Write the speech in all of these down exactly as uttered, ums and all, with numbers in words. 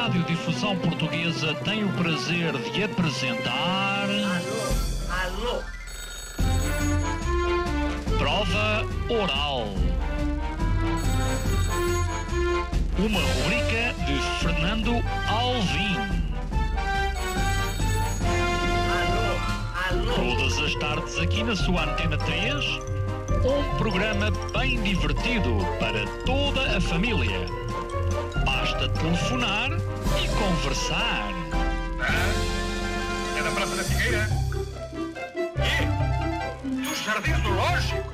Radiodifusão Portuguesa tem o prazer de apresentar... Alô, alô. Prova Oral. Uma rubrica de Fernando Alvim. Alô, alô. Todas as tardes aqui na sua Antena três, um programa bem divertido para toda a família. Basta telefonar e conversar. Ah, é da Praça da Figueira? E? Dos Jardins do Lógico?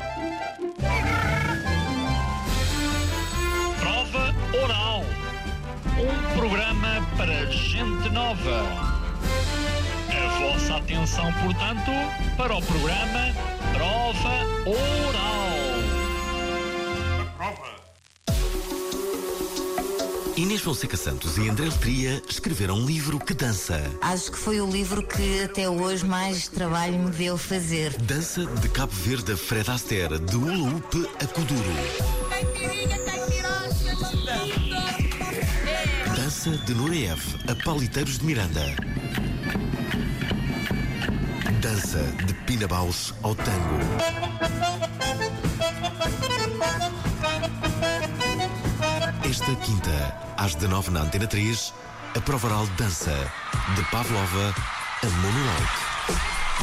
Prova Oral. Um programa para gente nova. A vossa atenção, portanto, para o programa Prova Oral. Prova. Inês Fonseca Santos e André Letria escreveram um livro que dança. Acho que foi o livro que até hoje mais trabalho me deu fazer. Dança de Cabo Verde a Fred Astaire, de Hula Hoop a Kuduro. Dança de Nureyev a Paliteiros de Miranda. Dança de Pinabaus ao tango. Esta quinta, às dezanove na Antena três, a prova oral Dança, de Pavlova a Moonlight.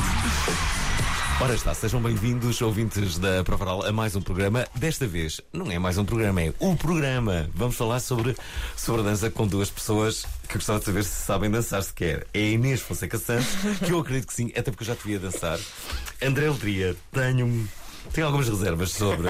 Ora está, sejam bem-vindos, ouvintes da Prova Oral, a mais um programa. Desta vez, não é mais um programa, é o programa. Vamos falar sobre, sobre a dança com duas pessoas que eu gostava de saber se sabem dançar sequer. É a Inês Fonseca Santos, que eu acredito que sim, até porque eu já te vi a dançar. André Letria, tenho... Tenho algumas reservas sobre.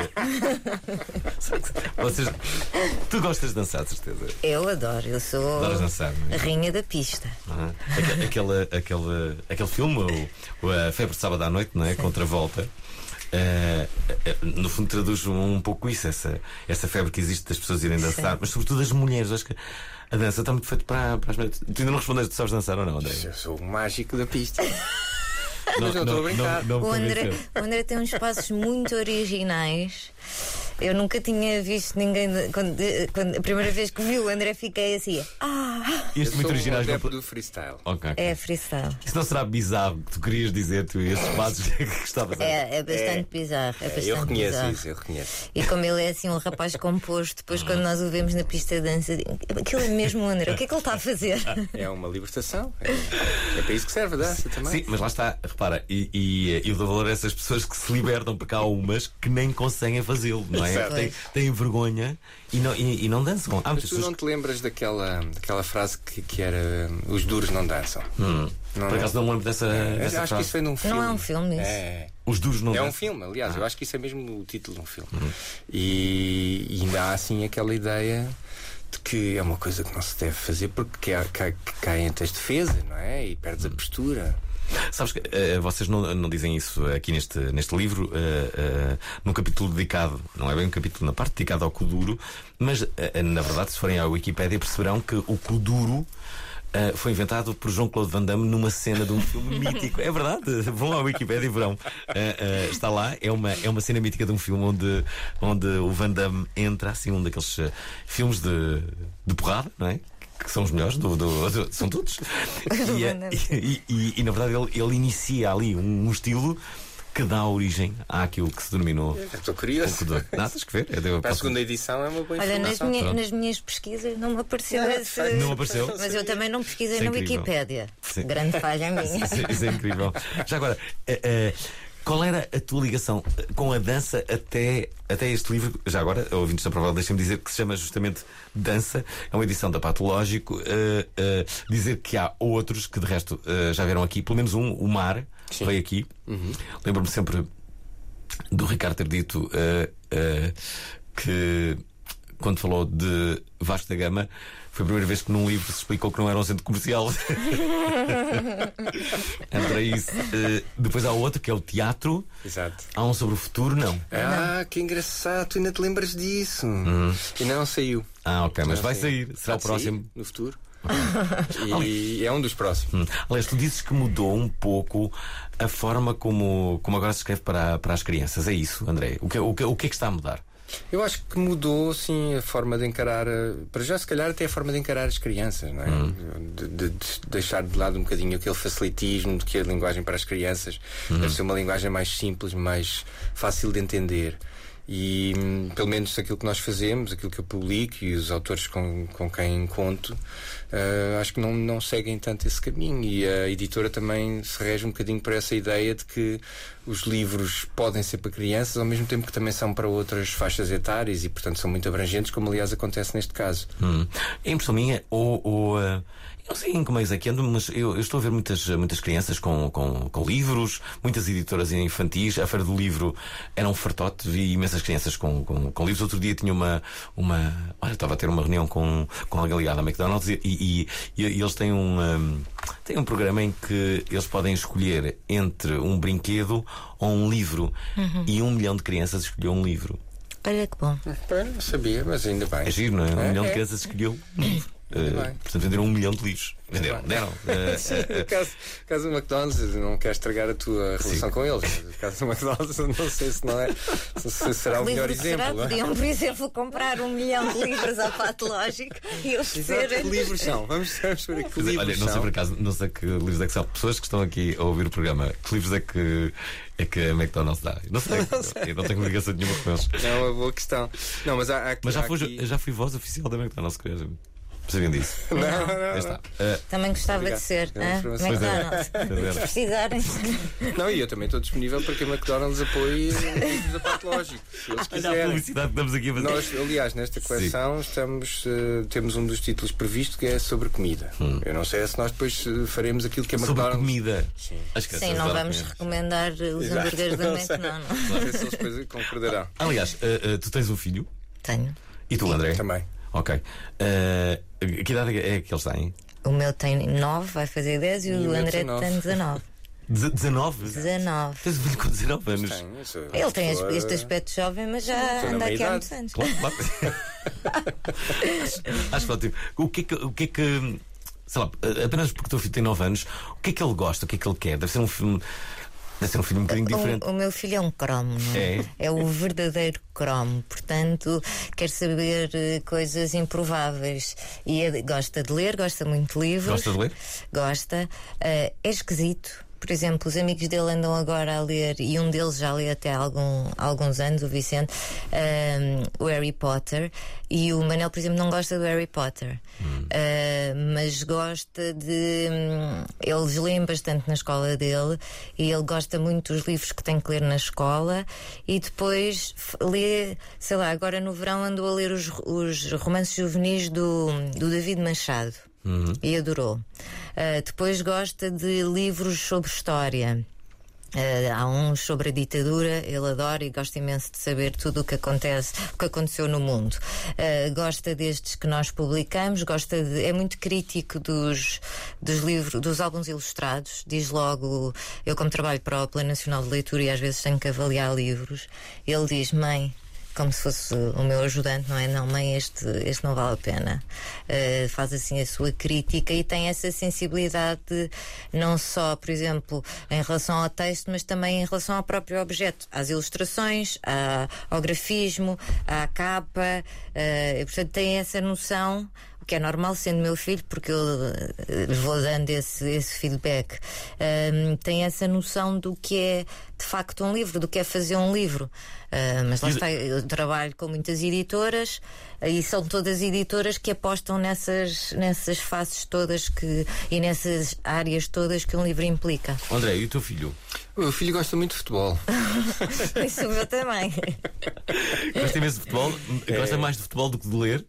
Vocês... Tu gostas de dançar, de certeza? Eu adoro, eu sou Adoras dançar, não é? a rainha da pista. Uhum. Aquele, aquele, aquele, aquele filme, o, o A Febre de Sábado à Noite, não é? Contra a Volta. Uh, uh, no fundo traduz um, um pouco isso, essa, essa febre que existe das pessoas irem dançar, sim. Mas sobretudo as mulheres. Acho que a dança está muito feita para, para as mulheres. Tu ainda não respondeste, tu sabes dançar ou não, André? Eu sou o mágico da pista. Não, Mas eu estou a brincar. Não, não O André, o André tem uns passos muito originais. Eu nunca tinha visto ninguém. de- Quando, de- quando- a primeira vez que vi o André, fiquei assim. Ah! Este Eu sou muito um originais não... adepto do freestyle. Ok, ok. É freestyle. Isso não será bizarro que tu querias dizer, tu, esses passos que estavas a É, é bastante bizarro. É É, bastante eu reconheço bizarro. isso, eu reconheço. E como ele é assim um rapaz composto, depois quando nós o vemos na pista de dança, aquilo é mesmo o André. O que é que ele está a fazer? É uma libertação. É, é para isso que serve a dança também. Sim, mas lá está, repara, e, e, e eu dou valor a essas pessoas que se libertam, porque há umas que nem conseguem fazê-lo, não é? Certo. Têm, têm vergonha e não, e, e não dançam. Há Mas muitas tu não pessoas. te lembras daquela, daquela frase que, que era os duros não dançam? Hum, Não, por acaso não me lembro dessa, Eu dessa acho frase. que isso foi num filme. Não é um filme isso? É, Os duros não é um dançam. filme, aliás, eu acho que isso é mesmo o título de um filme. E, e ainda há assim aquela ideia de que é uma coisa que não se deve fazer porque cai, cai, caem as defesas, não é? E perdes a postura. Sabes que uh, vocês não, não dizem isso aqui neste, neste livro, uh, uh, num capítulo dedicado, não é bem um capítulo na parte dedicada ao Kuduro, mas uh, na verdade, se forem à Wikipédia, perceberão que o Kuduro Uh, foi inventado por Jean-Claude Van Damme numa cena de um filme mítico. É verdade, vão à Wikipédia e verão. Uh, uh, está lá, é uma, é uma cena mítica de um filme onde, onde o Van Damme entra, assim, um daqueles uh, filmes de, de porrada, não é? Que são os melhores, do, do, do, são todos. E, uh, e, e, e na verdade ele, ele inicia ali um, um estilo que dá origem àquilo que se denominou. Eu estou curioso. Não, tens que ver. Eu devo- Para a posso- segunda edição é uma boa Olha, nas, informação. minha- pronto. nas minhas pesquisas não me apareceu esse. Não apareceu? Mas eu também não pesquisei Isso é na incrível. Wikipédia. Sim. Grande falha minha. Isso, é- isso é incrível. Já agora, eh, eh, qual era a tua ligação eh, com a dança até, até este livro? Já agora, ouvintes da Prova, deixem-me dizer que se chama justamente Dança, é uma edição da Patológico. eh, eh, dizer que há outros que de resto eh, já vieram aqui, pelo menos um, o Mar, Sim. veio aqui. Uhum. Lembro-me sempre do Ricardo ter dito eh, eh, que quando falou de Vasco da Gama foi a primeira vez que num livro se explicou que não era um centro comercial. André, isso. Eh, depois há outro que é o teatro. Exato. Há um sobre o futuro, não. Ah, que engraçado, tu ainda te lembras disso. Ainda não saiu. Ah, ok, mas Não vai saiu. sair. Será Há o de próximo. sair no futuro. E é um dos próximos. Hum. Aliás, tu dizes que mudou um pouco a forma como, como agora se escreve para, para as crianças. É isso, André? O que, o, que, o que é que está a mudar? Eu acho que mudou, sim, a forma de encarar, a, para já se calhar até a forma de encarar as crianças, não é? Uhum. De, de, de deixar de lado um bocadinho aquele facilitismo de que a linguagem para as crianças uhum. deve ser uma linguagem mais simples, mais fácil de entender. E pelo menos aquilo que nós fazemos, aquilo que eu publico e os autores com, com quem conto, uh, acho que não, não seguem tanto esse caminho. E a editora também se rege um bocadinho por essa ideia de que os livros podem ser para crianças, ao mesmo tempo que também são para outras faixas etárias e, portanto, são muito abrangentes, como aliás acontece neste caso. Hum. A impressão minha, ou. ou uh... Eu não sei como é isso aqui ando, mas eu, eu estou a ver muitas, muitas crianças com, com, com livros, muitas editoras infantis. A Feira do Livro era um fartote, vi imensas crianças com, com, com livros. Outro dia tinha uma. uma olha, estava a ter uma reunião com, com alguém ligado à McDonald's e, e, e, e eles têm um, um, têm um programa em que eles podem escolher entre um brinquedo ou um livro. Uhum. E um milhão de crianças escolheu um livro. Olha que bom. Não sabia, mas ainda bem. É giro, não é? Um é, milhão é. de crianças escolheu um livro. Uh, portanto, venderam um milhão de livros. Venderam, deram. Uh, Sim, no caso, no caso do McDonald's, não queres estragar a tua relação Sim. com eles. No caso do McDonald's, não sei se não é. Se será o melhor exemplo. Será? Podiam, por exemplo, comprar um milhão de livros ao patológico e oferecer. Que livros são? Vamos, vamos ver que livros olha, não sei são. por acaso, não sei que livros é que são. Pessoas que estão aqui a ouvir o programa, que livros é que, é que a McDonald's dá? Não sei, não sei. Eu não tenho ligação nenhuma com eles. É uma boa questão. Não, mas há, há, mas já, há fui, aqui... já fui voz oficial da McDonald's, que sabiam disso? Não, não, não. Está. Uh, também gostava Obrigado. de ser. É Hein? McDonald's. Se precisarem. Não, e eu também estou disponível para que a McDonald's apoie os livros da Patológico, se eles olha a quiserem. publicidade que estamos aqui a fazer. Nós, aliás, nesta coleção estamos, uh, temos um dos títulos previsto que é sobre comida. Hum. Eu não sei se nós depois uh, faremos aquilo que a sobre McDonald's. Comida. Sim, Acho que Sim, não vamos recomendar os Exato. hambúrgueres da Não sei. McDonald's. Não sei se eles depois concordarão. Aliás, uh, uh, tu tens um filho? Tenho. E tu, André? Também. Ok. Uh, que idade é que eles têm? O meu tem nove, vai fazer dez, e, E o o meu André dezanove. tem dezanove. dezanove? dezanove. Tens um filho com dezanove anos? Tenho, eu sou- Ele tem sou, este uh, aspecto jovem, mas já Estou na anda aqui há meia-idade. muitos anos. Claro, claro. Acho que ótimo. O que é que. O que, é que sei lá, apenas porque o teu filho tem nove anos, o que é que ele gosta? O que é que ele quer? Deve ser um filme. Deve ser um filme um bocadinho diferente. O, o meu filho é um cromo, não é? É? É o verdadeiro cromo. Portanto, quer saber eh, coisas improváveis. E é- gosta de ler, gosta muito de livros. Gosta de ler? Gosta. Eh, é esquisito. Por exemplo, os amigos dele andam agora a ler, e um deles já lê até há algum, alguns anos, o Vicente, um, o Harry Potter. E o Manel, por exemplo, não gosta do Harry Potter. Hum. Uh, mas gosta de. Um, eles leem bastante na escola dele, e ele gosta muito dos livros que tem que ler na escola. E depois f- lê, sei lá, agora no verão andou a ler os, os romances juvenis do, do David Machado. Uhum. E adorou. Uh, depois gosta de livros sobre história. Uh, há uns sobre a ditadura, ele adora e gosta imenso de saber tudo o que acontece, o que aconteceu no mundo. Uh, gosta destes que nós publicamos, gosta de, é muito crítico dos, dos livros, dos álbuns ilustrados. Diz logo, eu como trabalho para o Plano Nacional de Leitura e às vezes tenho que avaliar livros, ele diz: mãe, como se fosse o meu ajudante, não é? Não, mãe, este, este não vale a pena. Uh, faz assim a sua crítica e tem essa sensibilidade de, não só, por exemplo, em relação ao texto, mas também em relação ao próprio objeto, às ilustrações, à, ao grafismo, à capa. Uh, e, portanto, tem essa noção, o que é normal sendo meu filho, porque eu uh, vou dando esse, esse feedback. Uh, tem essa noção do que é de facto um livro, do que é fazer um livro. Uh, mas lá está, eu trabalho com muitas editoras, uh, e são todas editoras que apostam nessas, nessas faces todas que, e nessas áreas todas que um livro implica. André, e o teu filho? O meu filho gosta muito de futebol. Isso o meu também. Gosta imenso de futebol? Gosta mais de futebol do que de ler?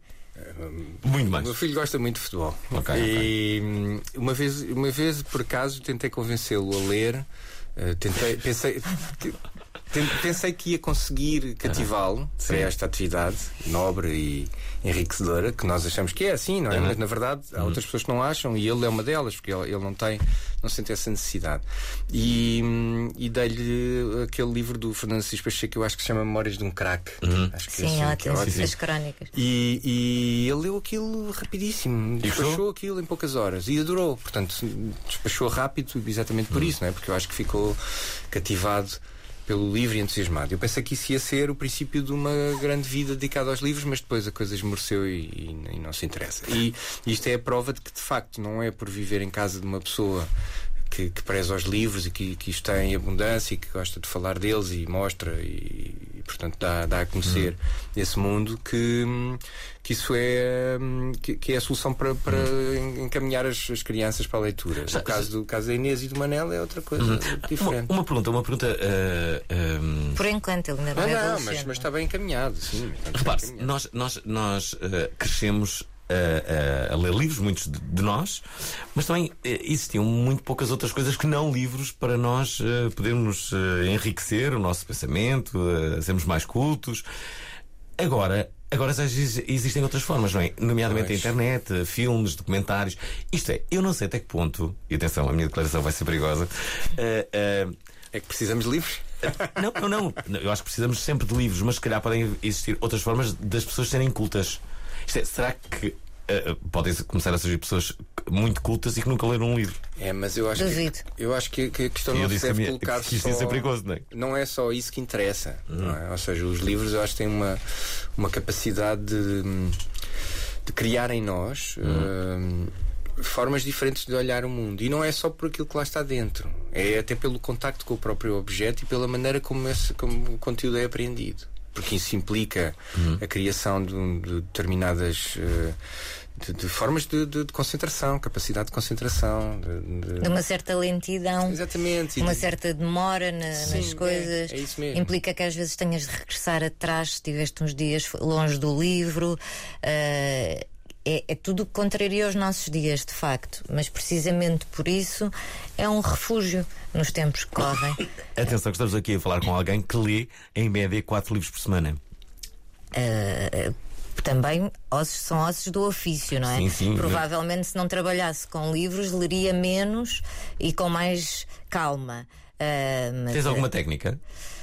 Muito mais. O meu filho gosta muito de futebol. Okay, e hum, uma vez, uma vez, por acaso, tentei convencê-lo a ler. Uh, tentei, pensei, que, pensei que ia conseguir cativá-lo para esta atividade nobre e enriquecedora, que nós achamos que é assim, não é? Uhum. Mas na verdade há Uhum. outras pessoas que não acham, e ele é uma delas, porque ele, ele não tem, não sente essa necessidade. E, hum, e dei-lhe aquele livro do Fernando Assis Pacheco que eu acho que se chama Memórias de um Craque. Uhum. Acho que Sim, é assim, ela que tem é ótimo. as crónicas. E, e ele leu aquilo rapidíssimo, despachou aquilo em poucas horas e adorou. Portanto, despachou rápido exatamente por Hum. isso, não é? Porque eu acho que ficou cativado pelo livro e entusiasmado. Eu pensei que isso ia ser o princípio de uma grande vida dedicada aos livros, mas depois a coisa esmoreceu e, e, e não se interessa. E isto é a prova de que, de facto, não é por viver em casa de uma pessoa que, que preza aos livros e que, que os tem em abundância e que gosta de falar deles e mostra e, e portanto, dá, dá a conhecer hum. esse mundo que, que isso é, que, que é a solução para, para hum. encaminhar as, as crianças para a leitura. Já, o caso do caso da Inês e do Manel é outra coisa hum. diferente. Uma, uma pergunta, uma pergunta. Uh, um... Por enquanto, ele ainda não, não é não, mas, mas está bem encaminhado. Sim, repare-se, nós, nós, nós uh, crescemos A, a, a ler livros, muitos de, de nós, mas também eh, existiam muito poucas outras coisas que não livros para nós eh, podermos eh, enriquecer o nosso pensamento, eh, sermos mais cultos. Agora, agora já existem outras formas, não é? Nomeadamente a internet, filmes, documentários. Isto é, eu não sei até que ponto, e atenção, a minha declaração vai ser perigosa. Uh, uh, é que precisamos de livros? Não, não, não. Eu acho que precisamos sempre de livros, mas se calhar podem existir outras formas das pessoas serem cultas. Isto é, será que uh, podem começar a surgir pessoas muito cultas e que nunca leram um livro? É, mas eu acho que, eu acho que, que a questão não se deve minha, colocar que isto só... é perigoso, não é? Não é só isso que interessa, uhum. não é? Ou seja, os livros eu acho que têm uma, uma capacidade de, de criar em nós uhum. uh, formas diferentes de olhar o mundo. E não é só por aquilo que lá está dentro. É até pelo contacto com o próprio objeto e pela maneira como, esse, como o conteúdo é apreendido. Porque isso implica uhum. a criação de, de determinadas uh, de, de formas de, de, de concentração, capacidade de concentração, de, de... de uma certa lentidão. Exatamente. Uma de... certa demora na, Sim, nas coisas. É, é isso mesmo. Implica que às vezes tenhas de regressar atrás se estiveste uns dias longe do livro. Uh, É, é tudo o que contraria aos nossos dias, de facto. Mas precisamente por isso é um refúgio nos tempos que correm. Atenção, que estamos aqui a falar com alguém que lê em média quatro livros por semana. Uh, também ossos, são ossos do ofício, não é? Sim, sim. Provavelmente se não trabalhasse com livros leria menos e com mais calma. Uh, mas, Tens alguma técnica?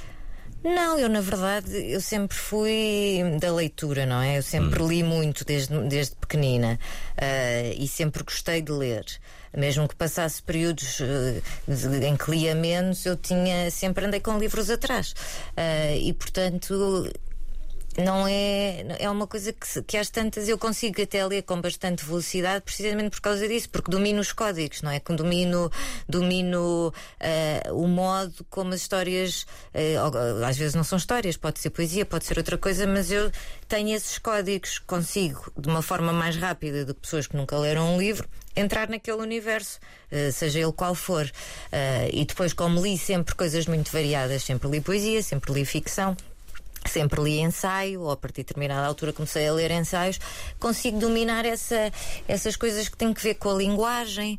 Não, eu na verdade eu sempre fui da leitura, não é? Eu sempre hum. li muito desde, desde pequenina uh, e sempre gostei de ler. Mesmo que passasse períodos uh, em que lia menos, eu tinha, sempre andei com livros atrás uh, e portanto não é, é uma coisa que, que às tantas eu consigo até ler com bastante velocidade, precisamente por causa disso, porque domino os códigos, não é? Que domino, domino uh, o modo como as histórias, uh, às vezes não são histórias, pode ser poesia, pode ser outra coisa, mas eu tenho esses códigos, consigo de uma forma mais rápida do que pessoas que nunca leram um livro entrar naquele universo, uh, seja ele qual for. Uh, e depois, como li sempre coisas muito variadas, sempre li poesia, sempre li ficção, sempre li ensaio, ou a partir de determinada altura comecei a ler ensaios, consigo dominar essa, essas coisas que têm que ver com a linguagem,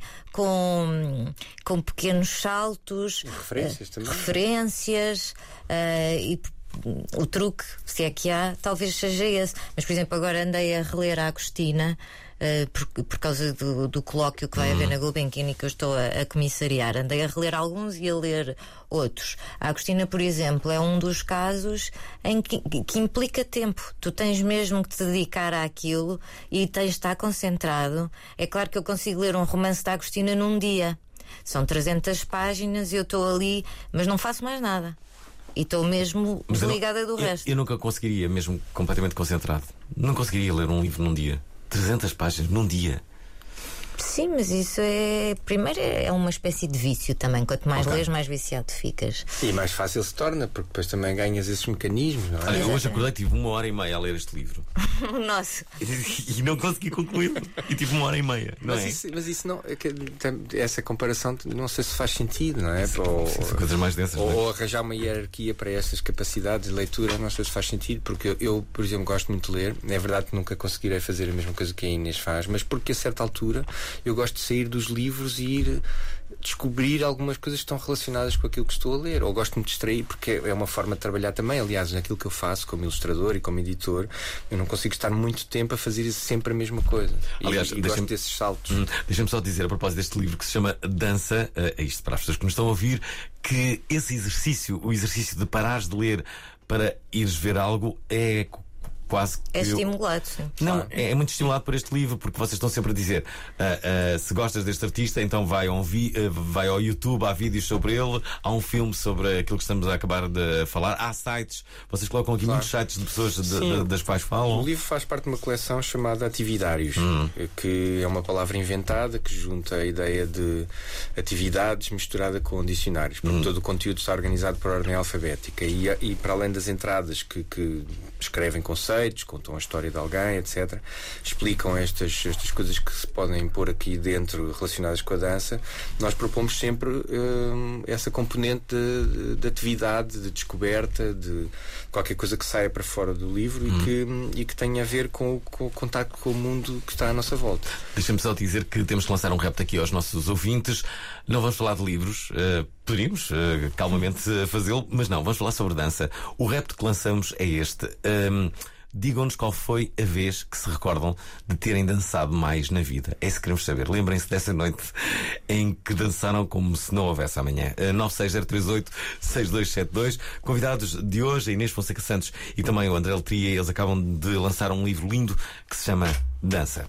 com, com pequenos saltos, referências uh, também. Referências uh, e o truque, se é que há, talvez seja esse. Mas, por exemplo, agora andei a reler a Agostina uh, por, por causa do, do colóquio que vai uhum. haver na Gulbenkian e que eu estou a, a comissariar. Andei a reler alguns e a ler outros. A Agostina, por exemplo, é um dos casos em que, que implica tempo. Tu tens mesmo que te dedicar àquilo e tens de estar concentrado. É claro que eu consigo ler um romance da Agostina num dia. São trezentas páginas e eu estou ali, mas não faço mais nada. E estou mesmo mas desligada do eu, resto. Eu nunca conseguiria, mesmo completamente concentrado, não conseguiria ler um livro num dia. trezentas páginas num dia. Sim, mas isso é... Primeiro é uma espécie de vício também. Quanto mais okay. lês, mais viciado ficas. E mais fácil se torna, porque depois também ganhas esses mecanismos, não é? Olha, hoje acordei, tive uma hora e meia a ler este livro. Nossa. E, e não consegui concluí-lo. E tive uma hora e meia, não mas é? Isso, mas isso não... Essa comparação não sei se faz sentido, não é? Sim, ou, são coisas mais densas. Ou, é? ou arranjar uma hierarquia para estas capacidades de leitura, não sei se faz sentido, porque eu, eu, por exemplo, gosto muito de ler. É verdade que nunca conseguirei fazer a mesma coisa que a Inês faz, mas porque a certa altura eu gosto de sair dos livros e ir descobrir algumas coisas que estão relacionadas com aquilo que estou a ler, ou gosto-me de distrair porque é uma forma de trabalhar também. Aliás, naquilo que eu faço como ilustrador e como editor, eu não consigo estar muito tempo a fazer sempre a mesma coisa. Aliás, e, e gosto desses saltos. Hum, Deixa-me só dizer a propósito deste livro que se chama Dança, uh, é isto para as pessoas que nos estão a ouvir, que esse exercício, o exercício de parares de ler para ires ver algo, é quase que. É estimulado, sim. Não, é, é muito estimulado por este livro, porque vocês estão sempre a dizer: uh, uh, se gostas deste artista, então vai, a um vi, uh, vai ao YouTube, há vídeos sobre ele, há um filme sobre aquilo que estamos a acabar de falar, há sites, vocês colocam aqui claro. muitos sites de pessoas de, de, das quais falam. O livro faz parte de uma coleção chamada Atividários, hum. que é uma palavra inventada que junta a ideia de atividades misturada com dicionários, porque hum. todo o conteúdo está organizado por ordem alfabética e, e para além das entradas que, que escrevem conceitos, contam a história de alguém, etcétera, explicam estas, estas coisas que se podem pôr aqui dentro relacionadas com a dança. Nós propomos sempre hum, essa componente de, de, de atividade, de descoberta, de qualquer coisa que saia para fora do livro hum. e, que, e que tenha a ver com, com o contacto com o mundo que está à nossa volta. Deixa-me só dizer que temos que lançar um repto aqui aos nossos ouvintes. Não vamos falar de livros, uh, poderíamos uh, calmamente uh, fazê-lo, mas não, vamos falar sobre dança. O repto que lançamos é este. Um, Digam-nos qual foi a vez que se recordam de terem dançado mais na vida. É isso que queremos saber. Lembrem-se dessa noite em que dançaram como se não houvesse amanhã. nove seis zero três oito seis dois sete dois. Convidados de hoje, a Inês Fonseca Santos e também o André Letria. Eles acabam de lançar um livro lindo que se chama Dança.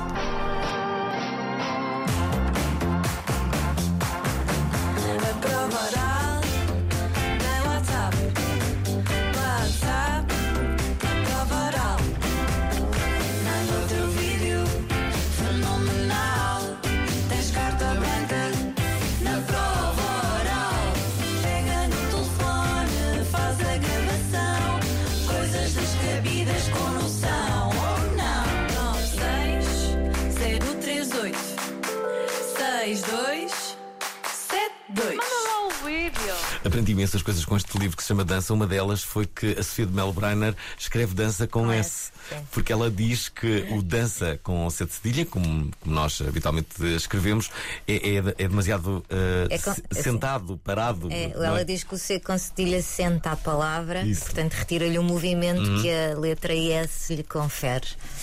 Aprendi imensas coisas com este livro que se chama Dança. Uma delas foi que a Sofia de Melo Breiner escreve dança com S, porque ela diz que o dança com C de cedilha, como, como nós habitualmente escrevemos, é, é, é demasiado uh, é com, sentado, assim, parado. É, ela é? diz que o C com cedilha senta a palavra, Isso. portanto retira-lhe o movimento uhum. que a letra S lhe confere.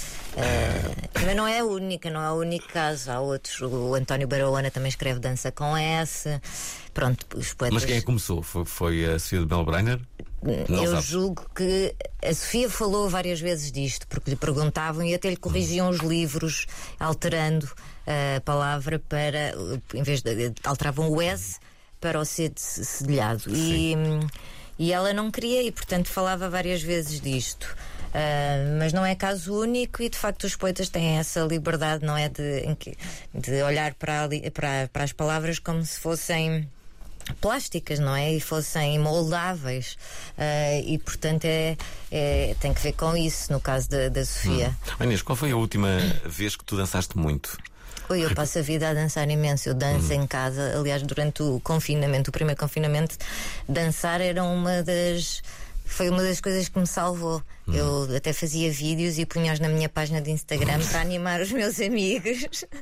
Uh, mas não é a única, não é o único caso. Há outros. O António Barahona também escreve dança com S. Pronto, os poetas. Mas quem é que começou? Foi, foi a Sofia de Melo Breiner? Não Eu sabes. julgo que a Sofia falou várias vezes disto, porque lhe perguntavam e até lhe corrigiam os livros, alterando a palavra para. Em vez de. Alteravam o S para o C de cedilhado. E, e ela não queria, e portanto falava várias vezes disto. Uh, mas não é caso único e de facto os poetas têm essa liberdade, não é? De, de olhar para, para, para as palavras como se fossem plásticas, não é? E fossem moldáveis. Uh, e portanto é, é, tem que ver com isso no caso da, da Sofia. Hum. Inês, qual foi a última vez que tu dançaste muito? Oi, eu passo a vida a dançar imenso. Eu danço hum. em casa. Aliás, durante o confinamento, o primeiro confinamento, dançar era uma das. Foi uma das coisas que me salvou. Hum. Eu até fazia vídeos e punha-os na minha página de Instagram para animar os meus amigos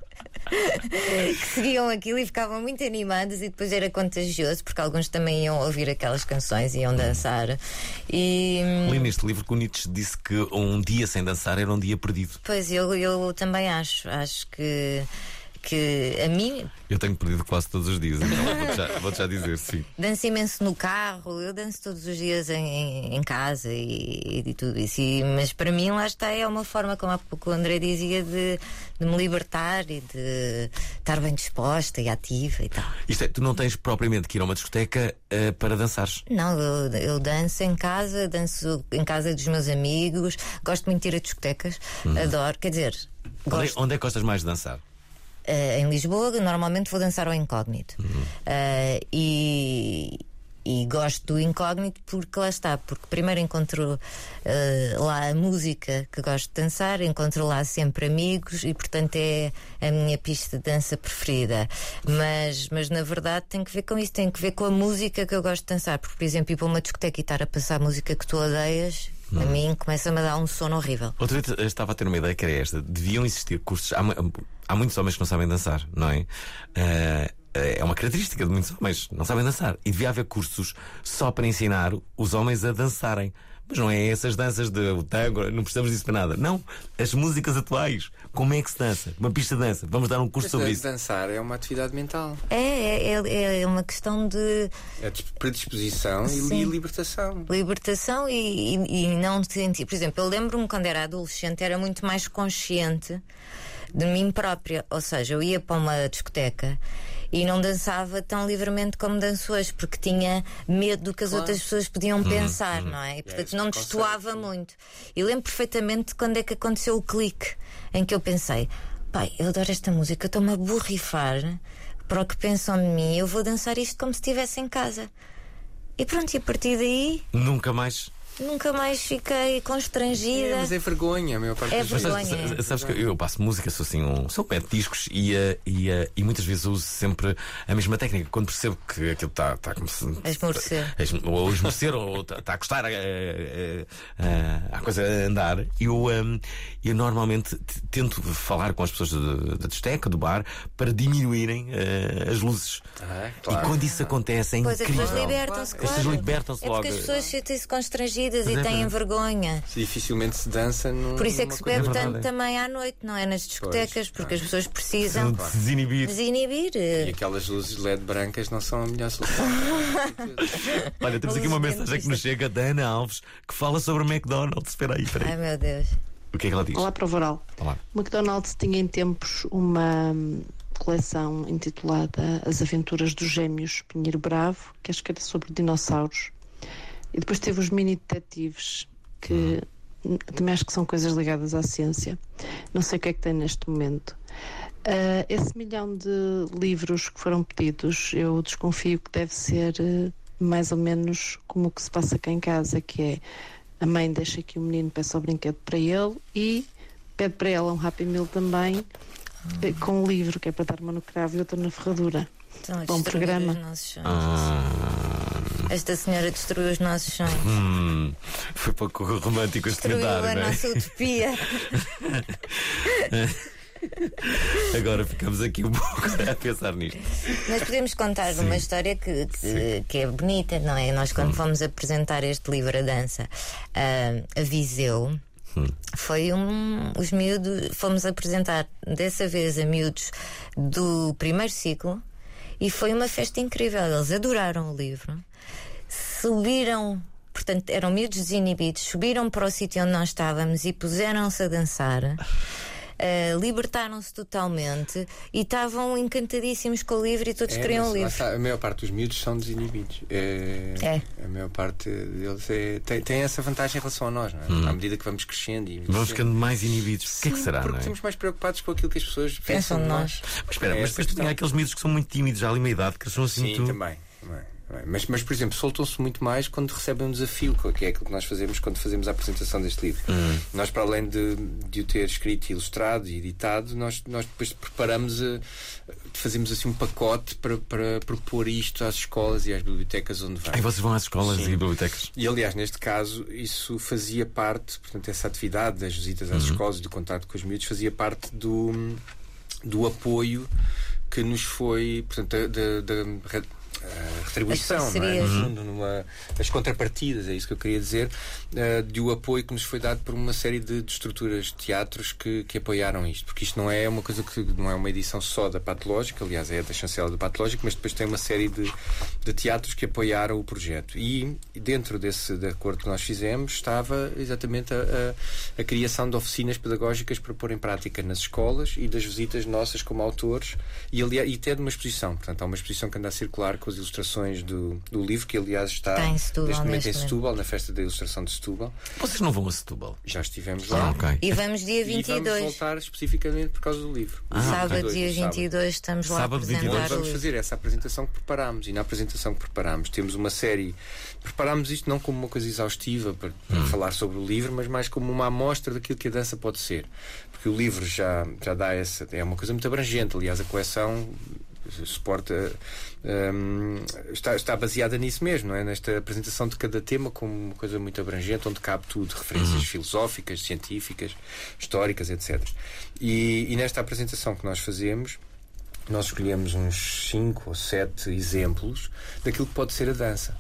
que seguiam aquilo e ficavam muito animados, e depois era contagioso porque alguns também iam ouvir aquelas canções e iam dançar. E li neste livro que o Nietzsche disse que um dia sem dançar era um dia perdido. Pois eu, eu também acho. Acho que que a mim. Eu tenho perdido quase todos os dias, então vou-te já, vou-te já dizer, sim. Danço imenso no carro, eu danço todos os dias em, em, em casa e, e tudo isso. E, mas para mim, lá está, é uma forma, como há pouco o André dizia, de, de me libertar e de estar bem disposta e ativa e tal. Isto é, tu não tens propriamente que ir a uma discoteca uh, para dançares? Não, eu, eu danço em casa, danço em casa dos meus amigos, gosto muito de ir a discotecas, hum. adoro, quer dizer. Onde, gosto... onde é que gostas mais de dançar? Uh, em Lisboa, normalmente vou dançar ao Incógnito. Uhum. Uh, e, e gosto do Incógnito porque lá está, porque primeiro encontro uh, lá a música que gosto de dançar, encontro lá sempre amigos e portanto é a minha pista de dança preferida. Mas, mas na verdade tem que ver com isso, tem que ver com a música que eu gosto de dançar. Porque, por exemplo, ir para uma discoteca e estar a passar música que tu odeias, Hum. a mim começa-me a dar um sono horrível. Outra vez eu estava a ter uma ideia que era esta: deviam existir cursos. Há, há muitos homens que não sabem dançar, não é? Uh, é uma característica de muitos homens, não sabem dançar. E devia haver cursos só para ensinar os homens a dançarem. Mas não é essas danças de o tango, não precisamos disso para nada. Não, as músicas atuais. Como é que se dança? Uma pista de dança. Vamos dar um curso sobre isso. Dançar é uma atividade mental. É, é, é uma questão de É de predisposição Sim. e libertação. libertação e, e, e não sentir. Por exemplo, eu lembro-me quando era adolescente, era muito mais consciente de mim própria. Ou seja, eu ia para uma discoteca e não dançava tão livremente como danço hoje, porque tinha medo do que as Claro. outras pessoas podiam pensar, não é? E portanto esse não preconceito, destoava muito. E lembro perfeitamente quando é que aconteceu o clique em que eu pensei: pai, eu adoro esta música, eu estou-me a borrifar para o que pensam de mim, eu vou dançar isto como se estivesse em casa. E pronto, e a partir daí Nunca mais. nunca mais fiquei constrangida. É, mas é vergonha, a maior parte É das vezes. vergonha. Sabes, sabes- sabes que eu passo música, sou assim um. Sou pé de discos e, eh, e, eh, e muitas vezes uso sempre a mesma técnica. Quando percebo que aquilo está tá como se. A esmorecer. a esmo- Ou a esmorecer, ou está a custar a, a, a, a coisa a andar, eu, um, eu normalmente t- tento falar com as pessoas da- da discoteca, do bar, para diminuírem eh, as luzes. Ah, E claro. quando isso acontece, é Pois as incrível. pessoas libertam-se, As claro. pessoas libertam-se É logo. porque as pessoas sentem-se constrangidas e é, têm é. vergonha. Dificilmente se dança num, Por isso é que numa se coisa- bebe É tanto verdade. também à noite, não é? Nas discotecas, porque as pessoas precisam De se desinibir. desinibir. E aquelas luzes L E D brancas não são a melhor solução. Olha, temos aqui uma Luzes mensagem que nos chega da Ana Alves que fala sobre o McDonald's. Espera aí, espera aí. Ai meu Deus. O que é que ela diz? Olá, Prova Oral. Olá. O McDonald's tinha em tempos uma hum, coleção intitulada As Aventuras dos Gêmeos Pinheiro Bravo, que acho que era sobre dinossauros. E depois teve os mini detetives, que hum, também acho que são coisas ligadas à ciência. Não sei o que é que tem neste momento. Ah, esse milhão de livros que foram pedidos, eu desconfio que deve ser eh, mais ou menos como o que se passa cá em casa, que é a mãe deixa que o menino peça o brinquedo para ele e pede para ela um Happy Meal também, eh, com um livro, que é para dar uma no cravo e outra na ferradura. Estão a Bom destruir programa. os nossos sonhos. Ah, Esta senhora destruiu os nossos sonhos. hum, foi pouco romântico este Destruiu comentário, a não é? nossa utopia. Agora ficamos aqui um pouco a pensar nisto. Mas podemos contar uma história que, que, que é bonita, não é? Nós, quando fomos apresentar este livro, A Dança, a, a Viseu, foi um. Os miúdos. Fomos apresentar dessa vez a miúdos do primeiro ciclo e foi uma festa incrível. Eles adoraram o livro, subiram. Portanto, eram miúdos desinibidos, subiram para o sítio onde nós estávamos e puseram-se a dançar. Uh, libertaram-se totalmente e estavam encantadíssimos com o livro e todos É, queriam mas o lá livro. está, a maior parte dos miúdos são desinibidos. É, É. A maior parte deles é, tem, tem essa vantagem em relação a nós, não é? À medida que vamos crescendo e Vamos ficando mais inibidos. O que é que Sim, será, porque não é? estamos mais preocupados com aquilo que as pessoas Pensam pensam de de nós. Mas espera, É mas essa depois tem questão. aqueles miúdos que são muito tímidos já ali uma idade, que eles são assim Sim, muito. também. também, também. Mas, mas, por exemplo, soltam-se muito mais quando recebem um desafio, que é aquilo que nós fazemos quando fazemos a apresentação deste livro. Hum. Nós, para além de, de o ter escrito, ilustrado e editado, nós, nós depois preparamos, a, fazemos assim um pacote para, para propor isto às escolas e às bibliotecas onde vamos. Aí vocês vão às escolas Sim. e bibliotecas. E aliás, neste caso, isso fazia parte, portanto, essa atividade das visitas às escolas e do contato com os miúdos fazia parte do, do apoio que nos foi, portanto, da, da, da a retribuição, As não é? No parcerias. fundo, numa, as contrapartidas, é isso que eu queria dizer, uh, de o apoio que nos foi dado por uma série de, de estruturas de teatros que, que apoiaram isto, porque isto não é uma coisa que não é uma edição só da Patológica, aliás, é da chancela da Patológica, mas depois tem uma série de, de teatros que apoiaram o projeto. E dentro desse de acordo que nós fizemos estava exatamente a, a, a criação de oficinas pedagógicas para pôr em prática nas escolas e das visitas nossas como autores e, aliás, e até de uma exposição. Portanto, há uma exposição que anda a circular com as ilustrações do, do livro, que aliás está, Está em Setúbal, neste momento neste em momento. Setúbal, na Festa da Ilustração de Setúbal. Vocês não vão a Setúbal? Já estivemos Ah, lá. ok. E vamos dia vinte E e vamos dois. voltar especificamente por causa do livro. Ah, Sábado, vinte e dois, dia no sábado. vinte e dois, estamos lá Sábado, a vinte e dois. apresentar Onde o vamos livro. fazer essa apresentação que preparámos. E na apresentação que preparámos temos uma série. Preparámos isto não como uma coisa exaustiva para, para Hum. falar sobre o livro, mas mais como uma amostra daquilo que a dança pode ser. Porque o livro já, já dá essa. É uma coisa muito abrangente. Aliás, a coleção suporta. Um, está, está baseada nisso mesmo, não é? Nesta apresentação de cada tema como uma coisa muito abrangente, onde cabe tudo, referências Uhum. filosóficas, científicas, históricas, etcétera. E, e nesta apresentação que nós fazemos, nós escolhemos uns cinco ou sete exemplos daquilo que pode ser a dança.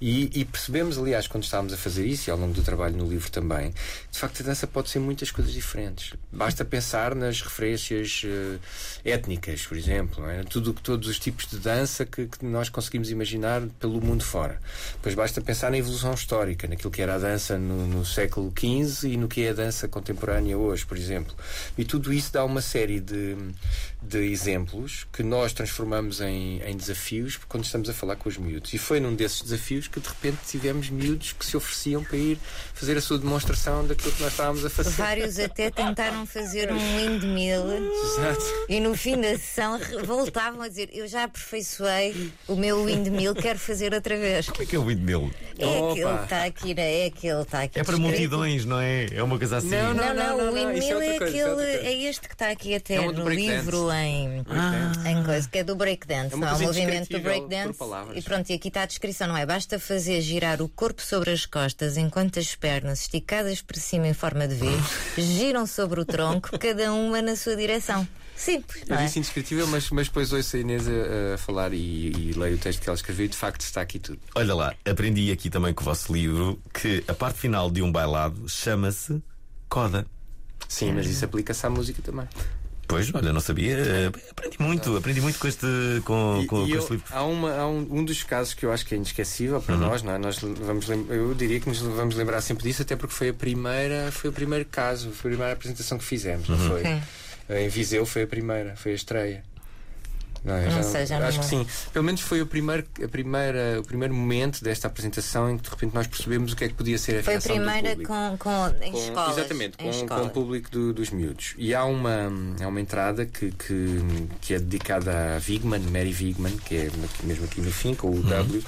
E, e percebemos, aliás, quando estávamos a fazer isso, e ao longo do trabalho no livro também, de facto a dança pode ser muitas coisas diferentes. Basta pensar nas referências uh, étnicas, por exemplo, não é? Tudo, todos os tipos de dança que, que nós conseguimos imaginar pelo mundo fora. Depois basta pensar na evolução histórica, naquilo que era a dança no, no século quinze e no que é a dança contemporânea hoje, por exemplo. E tudo isso dá uma série de, de exemplos que nós transformamos em, em desafios quando estamos a falar com os miúdos. E foi num desses desafios que de repente tivemos miúdos que se ofereciam para ir fazer a sua demonstração daquilo que nós estávamos a fazer. Vários até tentaram fazer um windmill. Exato. E no fim da sessão voltavam a dizer: eu já aperfeiçoei o meu windmill, quero fazer outra vez. Como é que é o windmill? É Opa. aquele que está aqui, é aquele que está aqui. É para descrito. multidões, não é? É uma coisa assim. Não, Não, não, não, o não, isso é windmill outra é coisa, isso é outra aquele. coisa. É este que está aqui até É o do no breakdance. livro em, em coisa, que é do breakdance, É uma não é o coisa movimento do indescritível breakdance. por palavras. E pronto, e aqui está a descrição, não é? Basta fazer girar o corpo sobre as costas enquanto as pernas, esticadas para cima em forma de V, giram sobre o tronco, cada uma na sua direção. Simples, não Eu é? disse indescritível, mas, mas depois ouço a Inês a, a falar e, e leio o texto que ela escreveu e de facto está aqui tudo. Olha lá, aprendi aqui também com o vosso livro que a parte final de um bailado chama-se coda. Sim, mas isso aplica-se à música também. Pois, olha, não sabia. Aprendi muito, aprendi muito com este, com, E, com, e com eu, este livro. há, uma, há um, um dos casos que eu acho que é inesquecível para Uhum. nós, não é? Nós vamos lem- eu diria que nos vamos lembrar sempre disso, até porque foi a primeira, foi o primeiro caso, foi a primeira apresentação que fizemos, não foi? Sim. Em Viseu foi a primeira, foi a estreia. Não, é? Não Já sei, já não acho que lembro. sim. Pelo menos foi o primeiro, a primeira, o primeiro momento desta apresentação em que de repente nós percebemos o que é que podia ser a Foi a reação do primeira público. com, com, em Com- escolas. Exatamente, em com, com escolas. o público do- dos miúdos. E há uma, há uma entrada que, que, que é dedicada a Wigman, Mary Wigman, que é aqui- mesmo aqui no fim, com o W.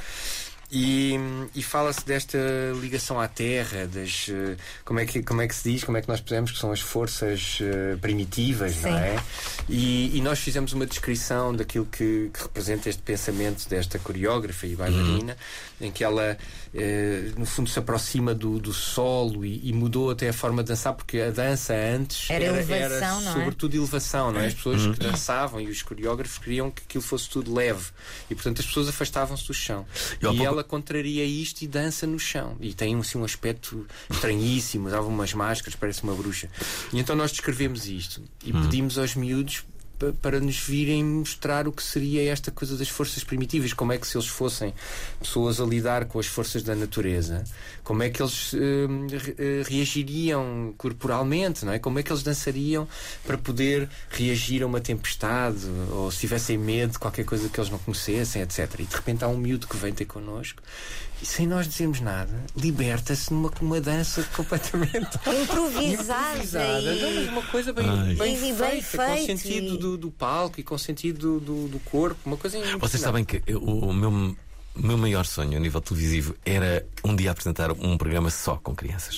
E, e fala-se desta ligação à terra, das, eh, como, é que, como é que se diz, como é que nós pusemos que são as forças eh, primitivas, Sim. não é? E, e nós fizemos uma descrição daquilo que, que representa este pensamento desta coreógrafa e bailarina, em que ela, eh, no fundo, se aproxima do, do solo e, e mudou até a forma de dançar, porque a dança antes Era era, elevação, era não é? sobretudo elevação, não é? As pessoas que dançavam e os coreógrafos queriam que aquilo fosse tudo leve e, portanto, as pessoas afastavam-se do chão. E ao E pouco- ela contraria isto e dança no chão. E tem assim, um aspecto estranhíssimo, dava umas máscaras, parece uma bruxa. E então nós descrevemos isto e pedimos aos miúdos pa- para nos virem mostrar o que seria esta coisa das forças primitivas, como é que se eles fossem pessoas a lidar com as forças da natureza, como é que eles hum, re- eh, reagiriam corporalmente, não é? Como é que eles dançariam para poder reagir a uma tempestade ou se tivessem medo de qualquer coisa que eles não conhecessem, etcétera. E de repente há um miúdo que vem ter connosco e sem nós dizermos nada, liberta-se numa uma dança completamente Improvisada. improvisada. Não, mas E... uma coisa bem, Ai. bem, E bem feita, com feito, sentido e- do, do palco e com sentido do, do, do corpo, uma coisa Vocês impressionante. sabem que eu- o, o meu, o meu maior sonho a nível televisivo era um dia apresentar um programa só com crianças,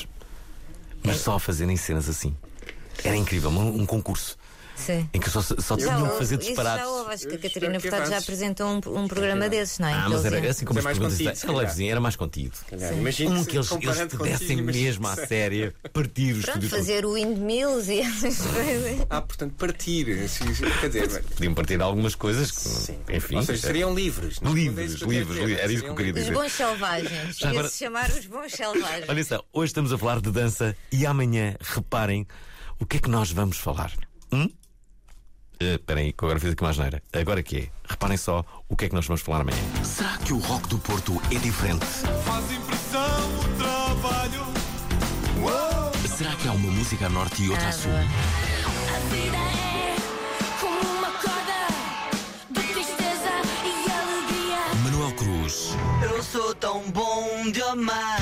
mas só a fazerem cenas assim. Era incrível, um, um concurso Sim. em que só, só Já tinham que houve, fazer isso disparates. já houve, acho que a Eu Catarina espero que Furtado já avances. apresentou um, um programa desses, não é? Ah, Que mas eles era iam- assim como Mas as é mais perguntas contido, da- se era calhar. levezinho, era mais contido. Calhar, imagino Um se que eles, eles comparando pudessem contigo, mas- mesmo à séria partir o Pronto, estúdio todo. fazer o windmills e essas coisas. Ah, portanto, partir. sim, sim, Quer dizer, Podiam partir algumas coisas que, sim. enfim. Ou seja, seriam livres. não é? Livres, Isso que eu quero livres, dizer, era isso que eu seriam queria Os dizer. bons selvagens. Já agora- Ia-se chamar os bons selvagens. Olha só, hoje estamos a falar de dança e amanhã, reparem, o que é que nós vamos falar? Hum? Espera aí, que eu agora fiz aqui uma asneira. Agora que é? Reparem só o que é que nós vamos falar amanhã. Será que o rock do Porto é diferente? Faz impressão o trabalho. Será que há uma música a norte e outra a Ah, sul? boa. A vida é como uma corda de tristeza e alegria. Manuel Cruz, Eu sou tão bom de amar.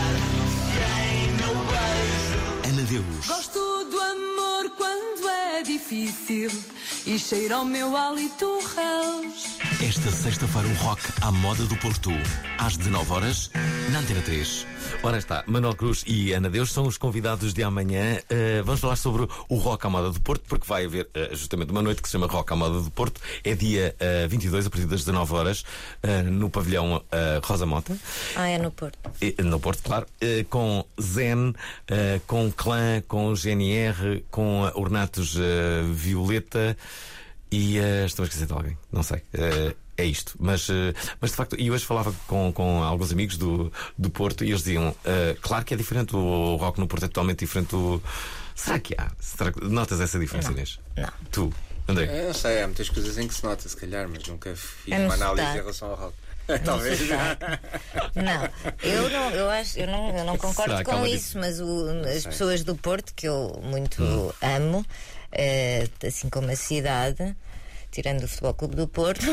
Sem meu beijo. Ana Deus, Gosto do amor quando é difícil e cheira ao meu hálito réus. esta sexta-feira um rock à moda do Porto. Às dezenove horas, na Antena três. Ora está, Manuel Cruz e Ana Deus são os convidados de amanhã. Uh, vamos falar sobre o Rock à Moda do Porto, porque vai haver uh, justamente uma noite que se chama Rock à Moda do Porto. É dia uh, vinte e dois, a partir das dezenove horas, uh, no pavilhão uh, Rosa Mota. Ah, é no Porto. E- No Porto, claro, uh, com Zen, uh, com Clã, com G N R, com uh, Ornatos uh, Violeta e uh, estou a esquecer de alguém, não sei. Uh, é isto. Mas, uh, mas de facto, e hoje falava com, com alguns amigos do, do Porto e eles diziam: uh, claro que é diferente, o rock no Porto é totalmente diferente do. Será que há? Será que notas essa diferença, Não. Inês? Não. Tu, André? Eu não sei, há muitas coisas em que se nota, se calhar, mas nunca fiz É no uma análise sotaque. em relação ao rock. Talvez. Não, eu não, eu acho, eu não, eu não concordo Será? com Calma aí. isso, mas o- as sei. pessoas do Porto, que eu muito Hum. amo, eh, assim como a cidade, tirando o Futebol Clube do Porto,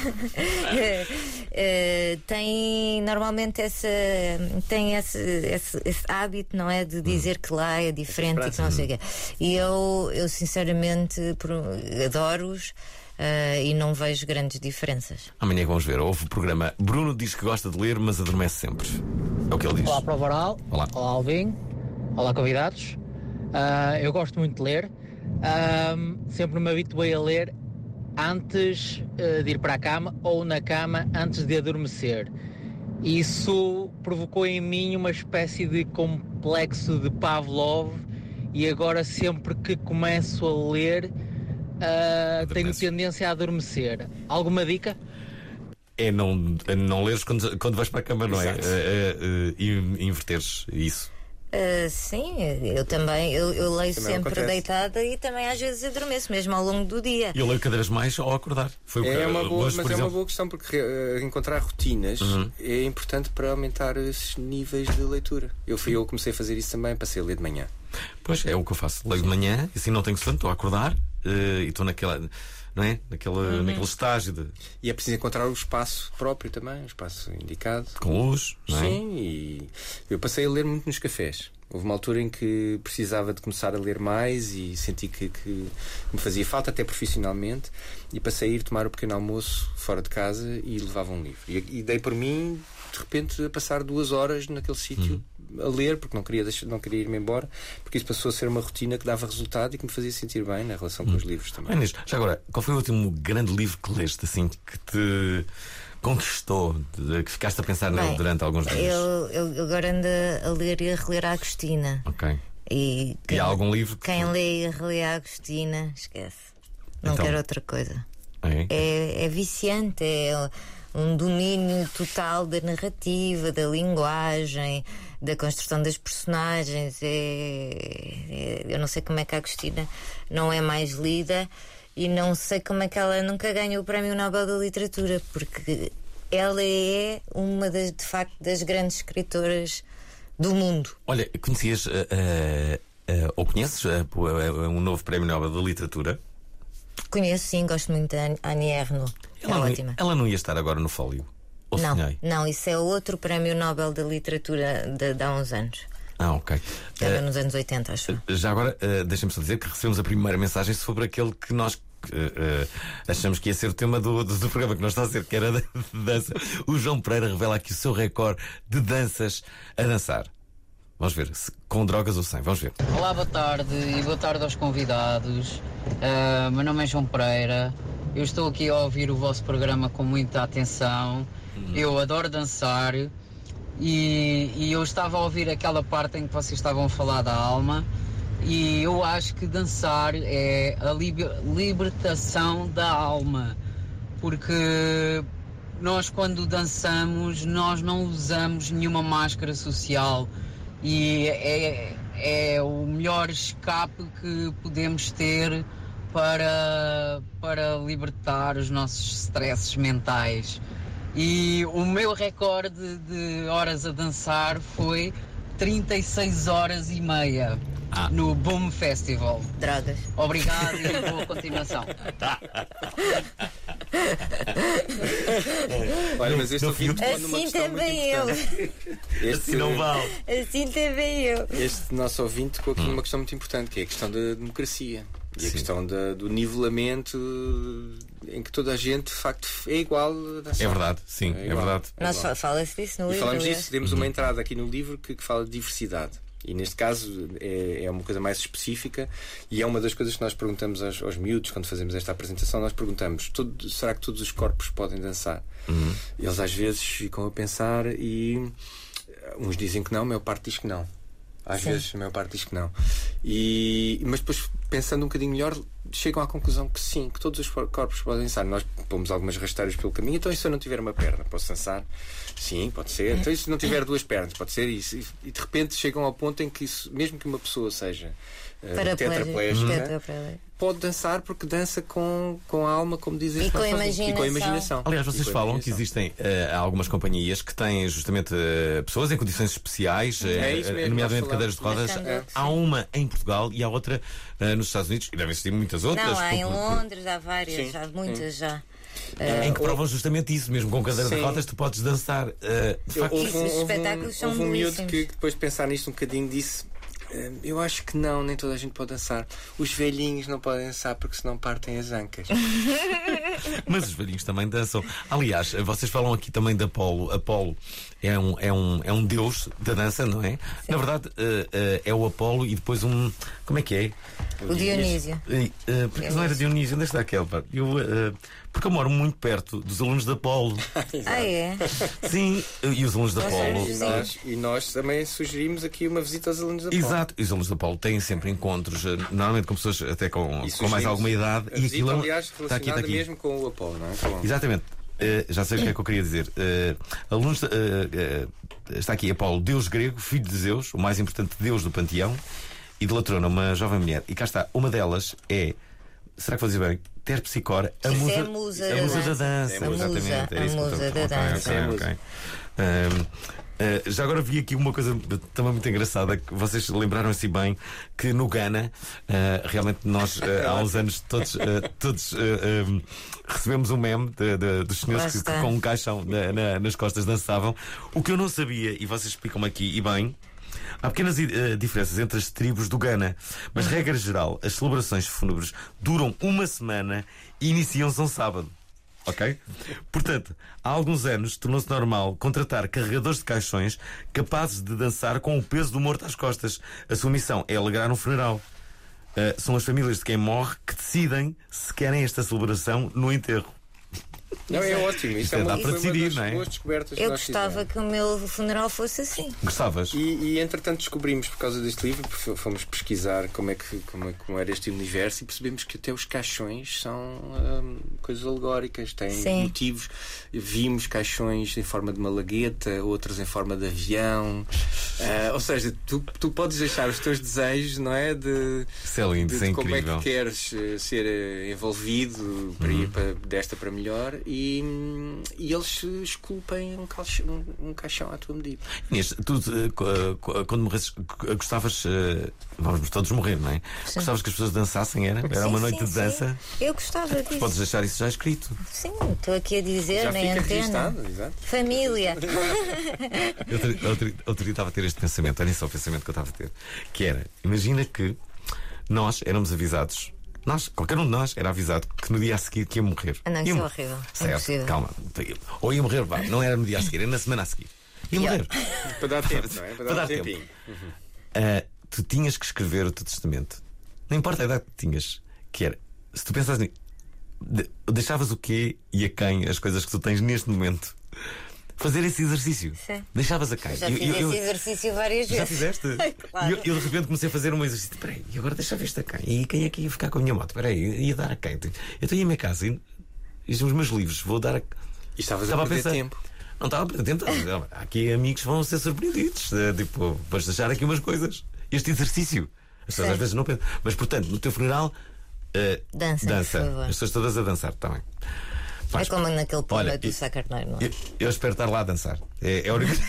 eh, eh, tem normalmente essa, tem esse, esse, esse hábito, não é? De dizer que lá é diferente e que não sei o quê. E eu, eu sinceramente por- adoro-os. eh, e não vejo grandes diferenças. Amanhã vamos ver. Houve o programa. Bruno diz que gosta de ler, mas adormece sempre. É o que ele diz. Olá, Prova Oral. Olá. Olá, Alvin. Olá, convidados. Ah, eu gosto muito de ler. Ah, sempre me habituei a ler antes eh, de ir para a cama ou na cama antes de adormecer. Isso provocou em mim uma espécie de complexo de Pavlov e agora sempre que começo a ler ah, tenho Adormece. tendência a adormecer. Alguma dica? É não, é não leres quando, quando vais para a cama, não é? Exato. É, é, é, e inverteres isso. Eh, sim, eu também, eu, eu leio Também sempre acontece. deitada e também às vezes adormeço, mesmo ao longo do dia. E eu leio cada vez mais ao acordar. Foi o que É uma boa, hoje, mas por é uma exemplo. boa questão porque eh, encontrar rotinas Uhum. é importante para aumentar esses níveis de leitura. Eu, fui, eu comecei a fazer isso também, passei a ler de manhã. Pois é o que eu faço. Leio de manhã, e assim não tenho sono, estou a acordar eh, e estou naquela, não é? Naquele, Uhum. naquele estágio de, E é preciso encontrar o espaço próprio também, o espaço indicado. com luz, não é? Sim, e eu passei a ler muito nos cafés. Houve uma altura em que precisava de começar a ler mais e senti que, que me fazia falta, até profissionalmente, e passei a ir tomar o pequeno almoço fora de casa e levava um livro. E, e dei por mim, de repente, a passar duas horas naquele sítio a ler, porque não queria, deixar, não queria ir-me embora, porque isso passou a ser uma rotina que dava resultado e que me fazia sentir bem na relação com os livros também. Ah, Inês, já agora, qual foi o último grande livro que leste, assim, que te conquistou, de- que ficaste a pensar nele Bem, durante alguns dias? Eu, eu agora ando a ler e a reler a Agostina. Ok. E, E há algum livro que. quem lê e relê a Agostina, esquece. Não Então- quero outra coisa. É? É, é viciante, é um domínio total da narrativa, da linguagem, da construção das personagens. É, é- eu não sei como é que a Agostina não é mais lida e não sei como é que ela nunca ganhou o Prémio Nobel da Literatura, porque ela é uma das, de facto, das grandes escritoras do mundo. Olha, conhecias eh, eh, eh, ou conheces eh, o- eh, um novo Prémio Nobel da Literatura? Conheço, sim, gosto muito da Annie Ernaux. É Ela, não, ótima. ela não ia estar agora no Fólio? Ou Não, sonhei? não, isso é outro Prémio Nobel da Literatura de, de há uns anos. Ah, ok. Era Eh, nos anos oitenta, acho. Já agora, uh, deixem-me só dizer que recebemos a primeira mensagem sobre aquele que nós uh, uh, achamos que ia ser o tema do, do, do programa que nós está a ser, que era da dança. O João Pereira revela aqui o seu recorde de danças a dançar. Vamos ver, se, com drogas ou sem, vamos ver. Olá, boa tarde e boa tarde aos convidados. Ah, meu nome é João Pereira. Eu estou aqui a ouvir o vosso programa com muita atenção. Eu adoro dançar e, e eu estava a ouvir aquela parte em que vocês estavam a falar da alma e eu acho que dançar é a liber- libertação da alma, porque nós quando dançamos nós não usamos nenhuma máscara social e é, é o melhor escape que podemos ter para, para libertar os nossos stresses mentais. E o meu recorde de horas a dançar foi trinta e seis horas e meia Ah. no Boom Festival. Drogas. Obrigado e boa continuação. Olha, mas este Não ouvinte fui eu. põe numa Assim questão muito também eu. importante. Este, Assim não vale. Assim também eu. Este nosso ouvinte tocou aqui numa questão muito importante, que é a questão da democracia e a Sim. questão da- do nivelamento em que toda a gente de facto é igual a dançar. É verdade, sim, é, igual. verdade. É Nós igual. fa- fala-se disso no E livro. falamos aliás. disso, demos uma entrada aqui no livro que, que fala de diversidade. E neste caso é, é uma coisa mais específica e é uma das coisas que nós perguntamos aos, aos miúdos quando fazemos esta apresentação. Nós perguntamos: todo, será que todos os corpos podem dançar? Uhum. Eles às vezes ficam a pensar e uns dizem que não, a maior parte diz que não. Às Sim. vezes a maior parte diz que não. E, mas depois, pensando um bocadinho melhor, chegam à conclusão que sim, que todos os corpos podem dançar. Nós pomos algumas rasteiras pelo caminho. Então, e se eu não tiver uma perna, posso dançar? Sim, pode ser. Então, e se não tiver duas pernas, pode ser isso. E, e de repente chegam ao ponto em que isso, mesmo que uma pessoa seja uh, tetraplégica, pode dançar porque dança com, com a alma, como dizem, e, com a imaginação. e com a imaginação. Aliás, vocês falam que existem uh, algumas companhias que têm justamente uh, pessoas em condições especiais, uh, é isso mesmo, nomeadamente cadeiras de rodas. É. Há uma em Portugal e há outra uh, nos Estados Unidos, e devem existir muitas outras. Não, há em porque, Londres, há várias, sim, há muitas sim. já. Uh, em que provam justamente isso, mesmo com cadeira sim. de rodas, tu podes dançar. Uh, de facto, Isso, os espetáculos um, são houve um miúdo belíssimos. que depois de pensar nisto um bocadinho disse: eu acho que não, nem toda a gente pode dançar. Os velhinhos não podem dançar porque senão partem as ancas. Mas os velhinhos também dançam. Aliás, vocês falam aqui também de Apolo. Apolo é um, é um, é um deus da dança, não é? Sim. Na verdade, uh, uh, é o Apolo e depois um. Como é que é? O Dionísio. Uh, uh, porque não era Dionísio, onde está aquele? Pá? Eu, uh, porque eu moro muito perto dos alunos de Apolo. Ah, é? Sim, e os alunos de Nós Apolo. E nós, e nós também sugerimos aqui uma visita aos alunos da Apolo. Exato, e os alunos da Apolo têm sempre encontros, uh, normalmente com pessoas até com, com mais alguma idade. A e visita, aquilo é um- aliás, está aqui, relacionada está aqui. mesmo com o Apolo, não é? Com... Exatamente. Uh, já sei o que é que eu queria dizer. Uh, alunos, de- uh, uh, está aqui Apolo, deus grego, filho de Zeus, o mais importante deus do panteão, e de Latrona, uma jovem mulher. E cá está, uma delas é, será que vou dizer bem? Terpsicor, a Isso musa, é a musa a da musa da dança. dança. É a musa, exatamente. a Era isso que eu musa estava- da ok, dança. ok, É a ok. Um, Uh, já agora vi aqui uma coisa também muito engraçada que vocês lembraram-se bem que no Ghana uh, realmente nós uh, há uns anos todos, uh, todos uh, um, recebemos um meme de, de, dos senhores que, que com um caixão na, na, nas costas dançavam. O que eu não sabia, e vocês explicam-me aqui, e bem, há pequenas uh, diferenças entre as tribos do Ghana, mas regra geral, as celebrações fúnebres duram uma semana e iniciam-se um sábado. Ok? Portanto, há alguns anos tornou-se normal contratar carregadores de caixões capazes de dançar com o peso do morto às costas. A sua missão é alegrar um funeral. Uh, são as famílias de quem morre que decidem se querem esta celebração no enterro. Não, é ótimo. Isso Isto é é, uma, dá para foi uma decidir, das não é? boas descobertas que Eu nós gostava fizemos. que o meu funeral fosse assim. Gostavas? E, e entretanto descobrimos por causa deste livro, porque fomos pesquisar como é que como, é- como era este universo e percebemos que até os caixões são hum, coisas alegóricas, têm Sim. motivos. Vimos caixões em forma de malagueta, outros em forma de avião. Ah, ou seja, tu, tu podes deixar os teus desejos, não é? De, Isso é lindo, de, isso é de como é incrível. que queres eh, ser eh, envolvido para ir para, desta para melhor e, hum, e eles eh, esculpem um caixão, um, um caixão à tua medida. Inês, tu uh, co- uh, quando morresses, uh, gostavas. Uh, vamos todos morrer, não é? Sim. Gostavas que as pessoas dançassem, era? Era Sim, uma sim, noite de sim. dança. Eu gostava disso. Podes deixar isso já escrito. Sim, estou aqui a dizer Já na fica antena. registado, exato. Família. Outro, outro, outro dia estava a ter este pensamento, olhem só o pensamento que eu estava a ter. Que era, imagina que nós éramos avisados, nós, qualquer um de nós era avisado que no dia a seguir que ia morrer. Ah, não, isso Ia é mor- horrível. Certo, Impossível. calma. Ou ia morrer, vá, não era no dia a seguir, era na semana a seguir. Ia morrer. Para dar tempo, não é? Para, Para dar, dar um tempo. tempinho. Ah, tu tinhas que escrever o teu testamento. Não importa a idade que tinhas, que era, se tu pensas nisso, de- deixavas o quê e a quem as coisas que tu tens neste momento. Fazer esse exercício. Sim. Deixavas a quem? Já Eu- fiz eu- eu- esse exercício várias Já vezes. fizeste? Claro. E eu, eu de repente comecei a fazer um exercício. Peraí, e agora deixa ver isto a quem? E quem é que ia ficar com a minha moto? Peraí, ia dar a quem? Eu estou aí à minha casa e, e os meus livros, vou dar a. E estavas Estava a a perder pensar- tempo. Não estava a perder tempo. estava- Aqui amigos vão ser surpreendidos. eh, Tipo, vais deixar aqui umas coisas. Este exercício. As pessoas Sim. às vezes não pensam. Mas portanto, no teu funeral, eh, Dança, dança. por favor. As pessoas todas a dançar também. É como naquele poema Olha, do e- Sá Carneiro, não é? Eu, eu espero estar lá a dançar. É, é a única.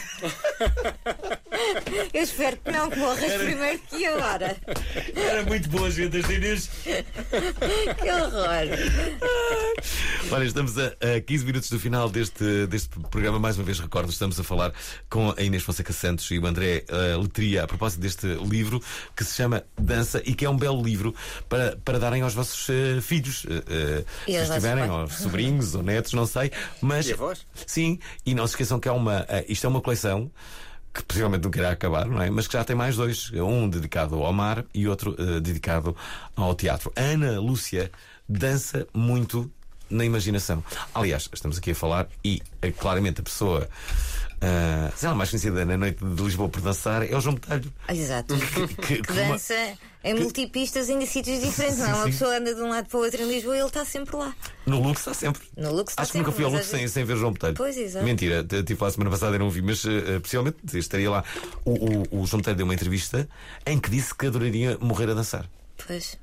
Eu espero que não, que morras primeiro que agora. Era muito boa, gente, esta Inês. Que horror. Olha, estamos a, a quinze minutos do final deste, deste programa. Mais uma vez recordo, estamos a falar com a Inês Fonseca Santos e o André uh, Letria a propósito deste livro que se chama Dança e que é um belo livro para, para darem aos vossos uh, filhos, uh, uh, E se aos vossos estiverem, pais. aos sobrinhos ou netos, não sei. Mas, E avós? sim, e não se esqueçam que é uma, uh, isto é uma coleção que possivelmente nunca irá acabar, não é? Mas que já tem mais dois. Um dedicado ao mar e outro uh, dedicado ao teatro. A Ana Lúcia dança muito na imaginação. Aliás, estamos aqui a falar e uh, claramente a pessoa Uh, sei lá, mais conhecida na noite de Lisboa por dançar, é o João Botelho. Exato. Que, que, Que dança em multipistas em sítios diferentes, não é? Uma sim. pessoa anda de um lado para o outro em Lisboa e ele está sempre lá. No Lux está sempre. No Lux está Acho que sempre, nunca fui ao mas Lux às sem, vezes- sem ver João Botelho. Pois, exato. Mentira, t- tipo, a semana passada eu não vi, mas uh, possivelmente estaria lá. O, o, o João Botelho deu uma entrevista em que disse que adoraria morrer a dançar. Pois.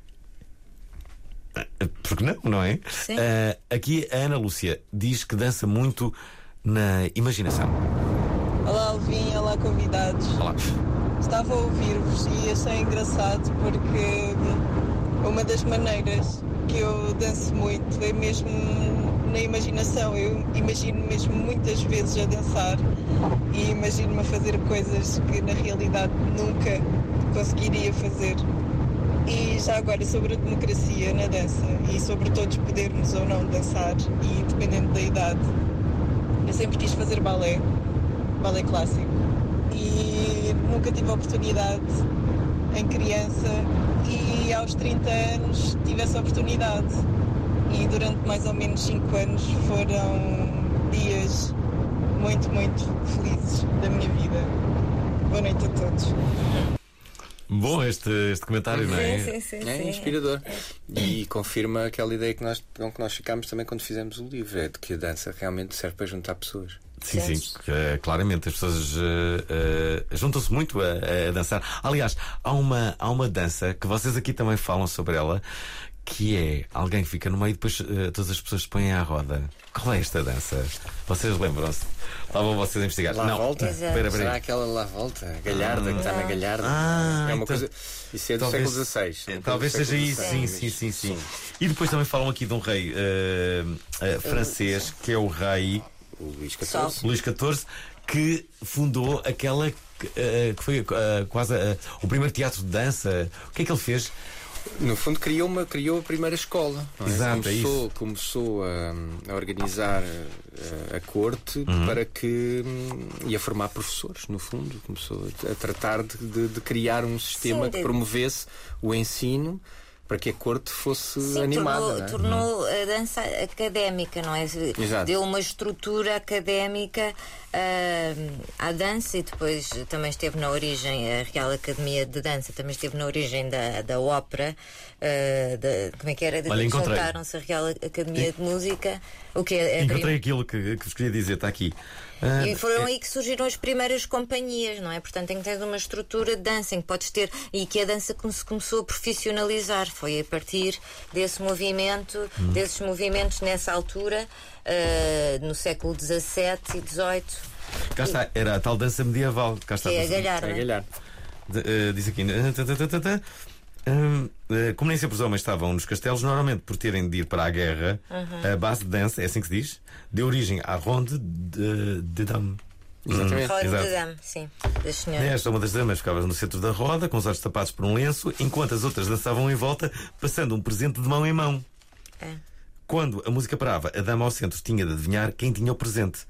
Porque não, não é? Sim. Uh, aqui a Ana Lúcia diz que dança muito na imaginação. Olá Alvin, olá convidados. Olá. Estava a ouvir-vos e achei engraçado porque uma das maneiras que eu danço muito é mesmo na imaginação. Eu imagino mesmo muitas vezes a dançar e imagino-me a fazer coisas que na realidade nunca conseguiria fazer. E já agora sobre a democracia na dança e sobre todos podermos ou não dançar e dependendo da idade. Eu sempre quis fazer balé, balé clássico, e nunca tive a oportunidade em criança e aos trinta anos tive essa oportunidade. E durante mais ou menos cinco anos foram dias muito, muito felizes da minha vida. Boa noite a todos. Bom este, este comentário, não é? Sim, sim, sim. É sim. inspirador. E confirma aquela ideia que nós, com que nós ficámos também quando fizemos o livro, é de que a dança realmente serve para juntar pessoas. Sim, sim, uh, claramente as pessoas uh, uh, juntam-se muito a, a dançar. Aliás, há uma, há uma dança que vocês aqui também falam sobre ela, que é alguém que fica no meio e depois uh, todas as pessoas se põem à roda. Qual é esta dança? Vocês lembram-se? Estavam vocês a investigar? Lá não, volta? Exato. Espera, Será espera. aquela lá volta? A Galharda, Ah. que está na Galharda? Ah, é uma então- coisa. Isso é do talvez- século dezasseis. É, Uma coisa talvez do seja século isso, sim, dezasseis, sim, sim, sim. mas- E depois também falam aqui de um rei uh, uh, francês, que é o rei O Luís catorze. Luís catorze, que fundou aquela que, uh, que foi uh, quase uh, o primeiro teatro de dança. O que é que ele fez? No fundo criou, uma, criou a primeira escola, não é? Exato, é começou, isso. começou a, a organizar a, a corte Uhum. para que hum, e a formar professores, no fundo começou a, a tratar de, de- de criar um sistema Sim, que de- promovesse o ensino para que a corte fosse Sim, animada, tornou, não é? tornou a dança académica, não é? Exato. Deu uma estrutura académica ah, à dança e depois também esteve na origem, a Real Academia de Dança também esteve na origem da, da ópera. ah, da, como é que era? Olha, encontrei. Juntaram-se a Real Academia de Música. O que é? Encontrei aquilo que, que vos queria dizer, está aqui. Ah, E foram aí que surgiram as primeiras companhias, não é? Portanto, em que tens uma estrutura de dança em que podes ter e que a dança come- se começou a profissionalizar. Foi a partir desse movimento, Hum. desses movimentos nessa altura, ah, no século dezassete e dezoito. cá está, era a tal dança medieval. Cá está, Que é a dança- galharda. É galhar. De- uh, diz aqui. uh, tá, tá, tá, tá, tá. Hum, uh, como nem sempre os homens estavam nos castelos, normalmente por terem de ir para a guerra, Uhum. a base de dança, é assim que se diz, deu origem à ronde de, de dame. Exatamente. Roda exato. de dame, sim, das senhoras. Esta, uma das damas, ficava no centro da roda, com os olhos tapados por um lenço, enquanto as outras dançavam em volta, passando um presente de mão em mão. É. Quando a música parava, a dama ao centro tinha de adivinhar quem tinha o presente.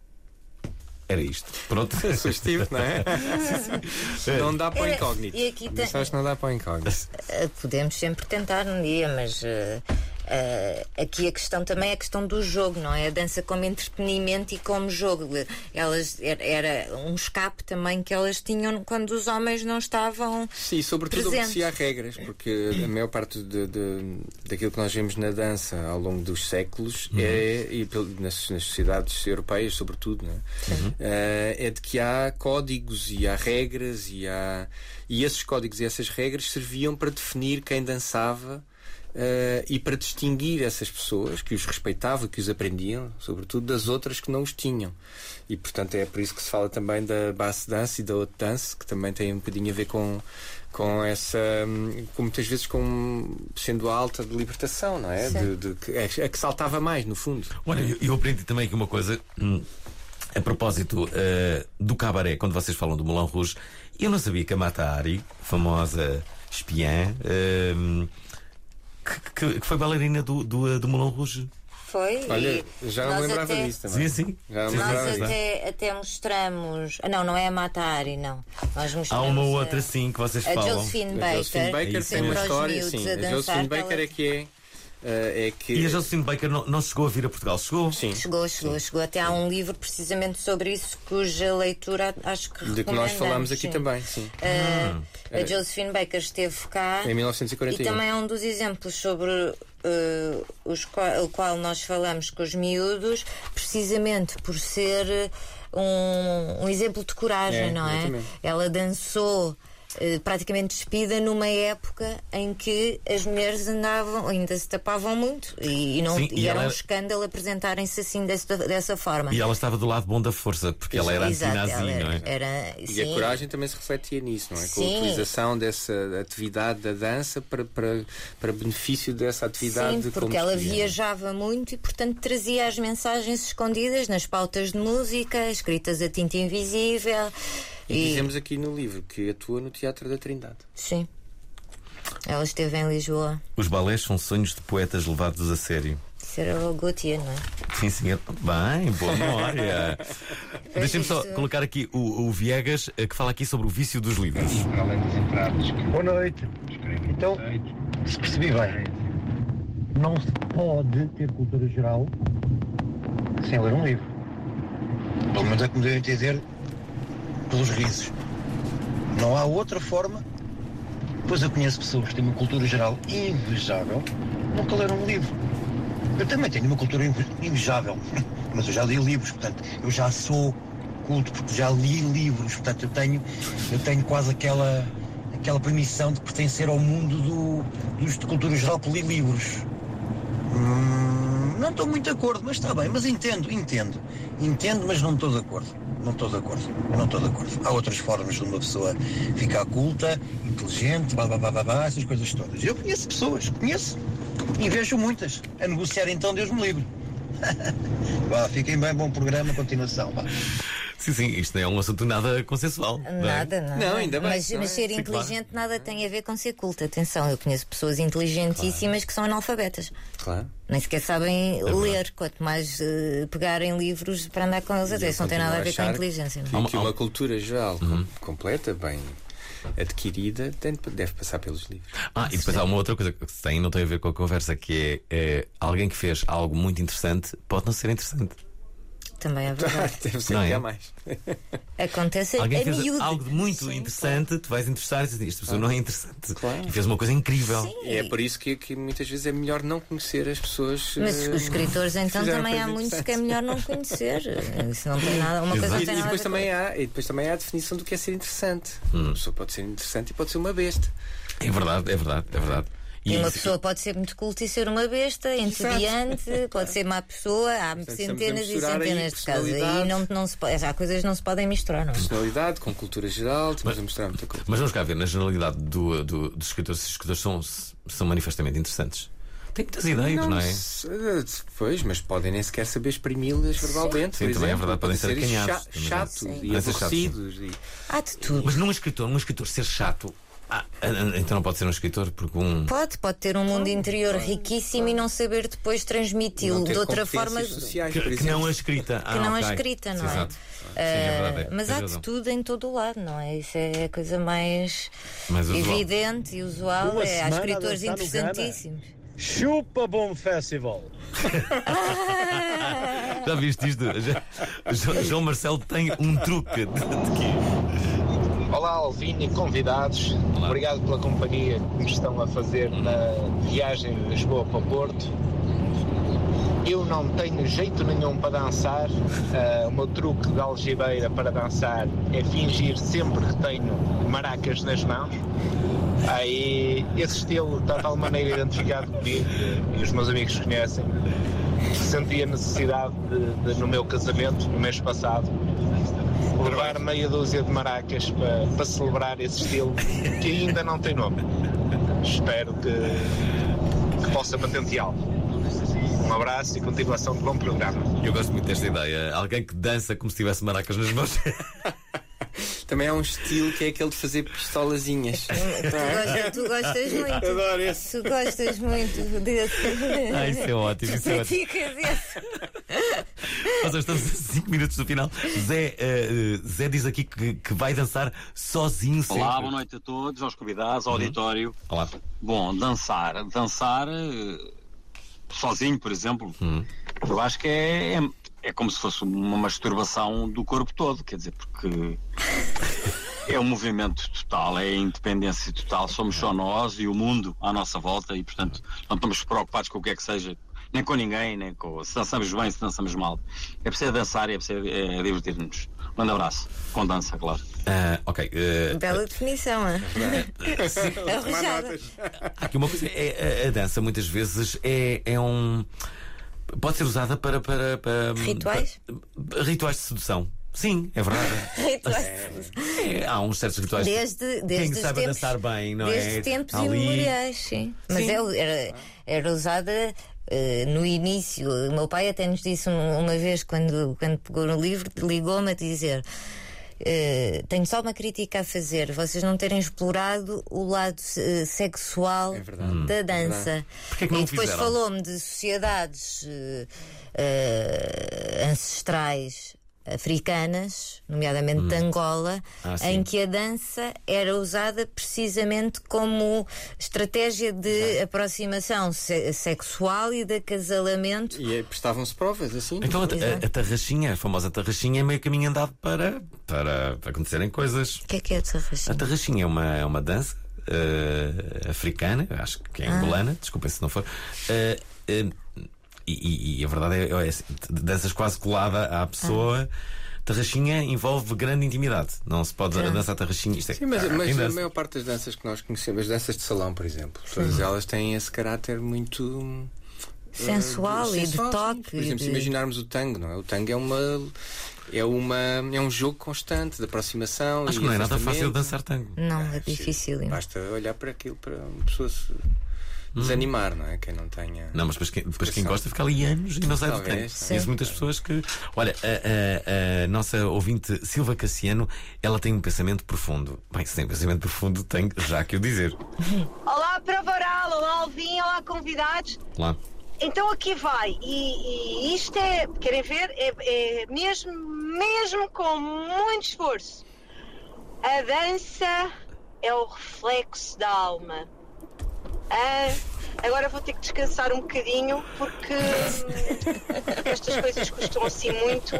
Era isto. Pronto. Sugestivo, não é? Não dá para o Era- incógnito. e aqui tem- Sabes que não dá para o incógnito. Uh, podemos sempre tentar um dia, mas uh, uh, aqui a questão também é a questão do jogo, não é? A dança como entretenimento e como jogo. Elas, era, era um escape também que elas tinham quando os homens não estavam. Sim, sobretudo presentes. obedecia a regras, porque a maior parte de, de, daquilo que nós vemos na dança ao longo dos séculos é, e pel- nas, nas sociedades europeias, sobretudo, não é? Eh, é de que há códigos e há regras e há e esses códigos e essas regras serviam para definir quem dançava. Uh, e para distinguir essas pessoas que os respeitavam, que os aprendiam, sobretudo das outras que não os tinham. E portanto é por isso que se fala também da base dance e da haute dance, que também tem um bocadinho a ver com, com essa, hum, com muitas vezes com sendo a alta de libertação, não é? De, de, que- é, é que saltava mais, no fundo. Olha, eu, eu aprendi também aqui uma coisa. hum, A propósito uh, do cabaré, quando vocês falam do Moulin Rouge, eu não sabia que a Mata Hari, famosa espiã, hum, que, que- que foi bailarina do, do, do Moulin Rouge. Foi? Olha, e já não nós me lembrava até- disso também. Sim, sim. Já não me Sim, lembrava Nós disso. até, até mostramos. Ah, não, não é a Mata Hari, não. Nós mostramos Há uma a- outra sim que vocês A falam. Josephine A Josephine Baker, Baker tem sempre uma aos história, miúdos sim. a A dançar, Josephine que Baker ela- é que é é que... E a Josephine Baker não, não chegou a vir a Portugal? Chegou? Sim. Chegou, chegou, Sim. chegou. Até há um livro precisamente sobre isso, cuja leitura acho que de que nós falámos aqui sim. também, sim. Uh, hum. A Josephine Baker esteve cá em mil novecentos e quarenta e um. E também é um dos exemplos sobre uh, os qual, o qual nós falamos com os miúdos, precisamente por ser um, um exemplo de coragem, é, não é? Exatamente. Ela dançou Uh, praticamente despida numa época em que as mulheres andavam, ainda se tapavam muito e, e, não, Sim, e e era ela... um escândalo apresentarem-se assim dessa, dessa forma. E ela estava do lado bom da força, porque ela era antinazi, não é? Era, e sim. a coragem também se refletia nisso, não é? Com sim. a utilização dessa atividade da dança para, para, para benefício dessa atividade. Sim, porque ela viajava muito e, portanto, trazia as mensagens escondidas nas pautas de música, escritas a tinta invisível. E, e dizemos aqui no livro que atua no Teatro da Trindade. Sim. Ela esteve em Lisboa. Os balés são sonhos de poetas levados a sério. Isso era o Gautier, não é? Sim, sim. Bem, boa memória. Deixem-me só colocar aqui o, o Viegas, que fala aqui sobre o vício dos livros. Boa noite. Então, se percebi bem, não se pode ter cultura geral sem ler um livro. Pelo menos é que me deu a entender pelos risos. Não há outra forma. Pois eu conheço pessoas que têm uma cultura geral invejável, nunca leram um livro. Eu também tenho uma cultura invejável, mas eu já li livros, portanto, eu já sou culto porque já li livros, portanto, eu tenho, eu tenho quase aquela, aquela permissão de pertencer ao mundo do, dos de cultura geral que li livros. Hum, não estou muito de acordo, mas está bem, mas entendo, entendo. Entendo, mas não estou de acordo. Não estou de acordo, não estou de acordo. Há outras formas de uma pessoa ficar culta, inteligente, blá, blá, blá, blá, blá, essas coisas todas. Eu conheço pessoas, conheço, e vejo muitas. A negociar então, Deus me livre. Vá, fiquem bem, bom programa, continuação. Vá. Sim, sim, isto não é um assunto nada consensual. Nada, não, é? nada. Não, ainda bem. Mas, mas ser Sim, inteligente claro. Nada tem a ver com ser culto. Atenção, eu conheço pessoas inteligentíssimas claro. Que são analfabetas. Claro. Nem sequer sabem é ler, verdade. Quanto mais uh, pegarem livros para andar com eles a isso não tem nada a ver com a inteligência. Que, que uma cultura geral uhum. completa, bem adquirida, deve passar pelos livros. Ah, e depois há uma outra coisa que tem, não tem a ver com a conversa, que é, é alguém que fez algo muito interessante pode não ser interessante. Também é verdade. Deve ser não que é? há mais. Acontece alguém a fez miúdo. algo de muito sim, interessante, claro. Tu vais interessar e dizes, esta pessoa claro. Não é interessante. Claro. E fez uma coisa incrível. Sim. E é por isso que, que muitas vezes é melhor não conhecer as pessoas. Mas uh, os escritores então também há muitos que é melhor não conhecer. Isso não tem nada, uma coisa não e, tem e nada depois a ver também há E depois também há a definição do que é ser interessante. Hum. Uma pessoa pode ser interessante e pode ser uma besta. É verdade, é verdade, é verdade. E uma pessoa pode ser muito culta e ser uma besta, entediante, pode ser má pessoa, há Portanto, centenas e centenas de casos. E não, não se pode, há coisas que não se podem misturar, não é? Personalidade com cultura geral, estamos a mostrar muita coisa. Mas vamos cá ver, na generalidade do, do, dos escritores, os escritores são, são manifestamente interessantes. Tem muitas ideias, não, não é? Se, pois, mas podem nem sequer saber exprimi-las verbalmente. Sim, por também exemplo, é verdade, podem ser acanhados. Cha chatos Sim. e aborrecidos. E... Há de tudo. Mas num escritor, um escritor ser chato. Ah, então não pode ser um escritor porque um... Pode, pode ter um mundo interior riquíssimo e não saber depois transmiti-lo de outra forma sociais, que, que não a escrita. que ah, não okay. a escrita, não é? Exato. Uh, Sim, é verdade, é. mas há de tudo em todo o lado, não é? Isso é a coisa mais, mais evidente e usual. Uma é, há semana escritores interessantíssimos. Chupa Bom Festival. Já viste isto? Já, João Marcelo tem um truque de, de quê? Olá, Alvin e convidados. Olá. Obrigado pela companhia que me estão a fazer na viagem de Lisboa para Porto. Eu não tenho jeito nenhum para dançar. Uh, o meu truque de algibeira para dançar é fingir sempre que tenho maracas nas mãos. Aí esse estilo está de tal maneira identificado comigo, e os meus amigos conhecem. Senti a necessidade de, de, no meu casamento, no mês passado, levar meia dúzia de maracas para, para celebrar esse estilo que ainda não tem nome. Espero que, que possa patenteá-lo. Um abraço e continuação de bom programa. Eu gosto muito desta ideia. Alguém que dança como se tivesse maracas nas mãos. Também há um estilo que é aquele de fazer pistolazinhas. Tu, gosta, tu gostas muito. Adoro esse. Tu gostas muito desse. Ah, isso é ótimo. Isso é ótimo. Nós estamos a cinco minutos do final. Zé, uh, Zé diz aqui que, que vai dançar sozinho sempre. Olá, boa noite a todos, aos convidados, ao uhum. auditório. Olá. Bom, dançar. Dançar sozinho, por exemplo, hum. eu acho que é, é, é como se fosse uma masturbação do corpo todo, quer dizer, porque é um movimento total, é a independência total, somos só nós e o mundo à nossa volta e, portanto, não estamos preocupados com o que é que seja, nem com ninguém, nem com se dançamos bem, se dançamos mal. É preciso dançar e é preciso é, divertir-nos. Um grande abraço, com dança, claro. Uh, ok. Uh, Bela definição, é? Arrojada. Há aqui uma coisa, é, a, a dança muitas vezes é, é um. Pode ser usada para. para, para rituais? Para, rituais de sedução. Sim, é verdade. Rituais é, é, há uns certos rituais. Desde, desde Quem sabe tempos, dançar bem, não desde é? Desde tempos Ali... imemoriais, sim. Mas sim. É, era, era usada. Uh, no início, o meu pai até nos disse uma vez, quando, quando pegou no livro, ligou-me a dizer: uh, tenho só uma crítica a fazer, vocês não terem explorado o lado uh, sexual é verdade, da dança. É Porquê que não e depois fizeram? falou-me de sociedades uh, uh, ancestrais africanas, nomeadamente hum. de Angola, ah, em que a dança era usada precisamente como estratégia de Exato. aproximação se sexual e de acasalamento. E prestavam-se provas, assim. Então a, a, a tarraxinha, a famosa tarraxinha, é meio caminho andado para, para, para acontecerem coisas. O que é que é a tarraxinha? A tarraxinha é uma, é uma dança uh, africana, acho que é Ah. angolana, desculpem se não for. Uh, uh, E, e, e a verdade é, é, é danças quase colada à pessoa. Ah. Tarraxinha envolve grande intimidade. Não se pode ah. dançar tarraxinha. Isto é, sim, mas, ah, mas a dança. maior parte das danças que nós conhecemos, as danças de salão, por exemplo, todas elas têm esse caráter muito sensual uh, de, e sensual, de toque. Por exemplo, de... se imaginarmos o tango, não é? O tango é uma é uma é um jogo constante de aproximação. Acho e que não é nada fácil dançar tango. Não, é difícil. Basta olhar para aquilo para uma pessoa se desanimar, não é? Quem não tenha. Não, mas depois quem, depois quem gosta fica ali anos e não sai do tango. Conheço muitas pessoas que. Olha, a, a, a nossa ouvinte Silva Cassiano, ela tem um pensamento profundo. Bem, se tem um pensamento profundo, tem já que o dizer. Olá, Pravaral, olá, Alvin, olá, convidados. Olá. Então aqui vai. E, e isto é, querem ver? É, é mesmo, mesmo com muito esforço. A dança é o reflexo da alma. Ah, agora vou ter que descansar um bocadinho porque hum, estas coisas custam assim muito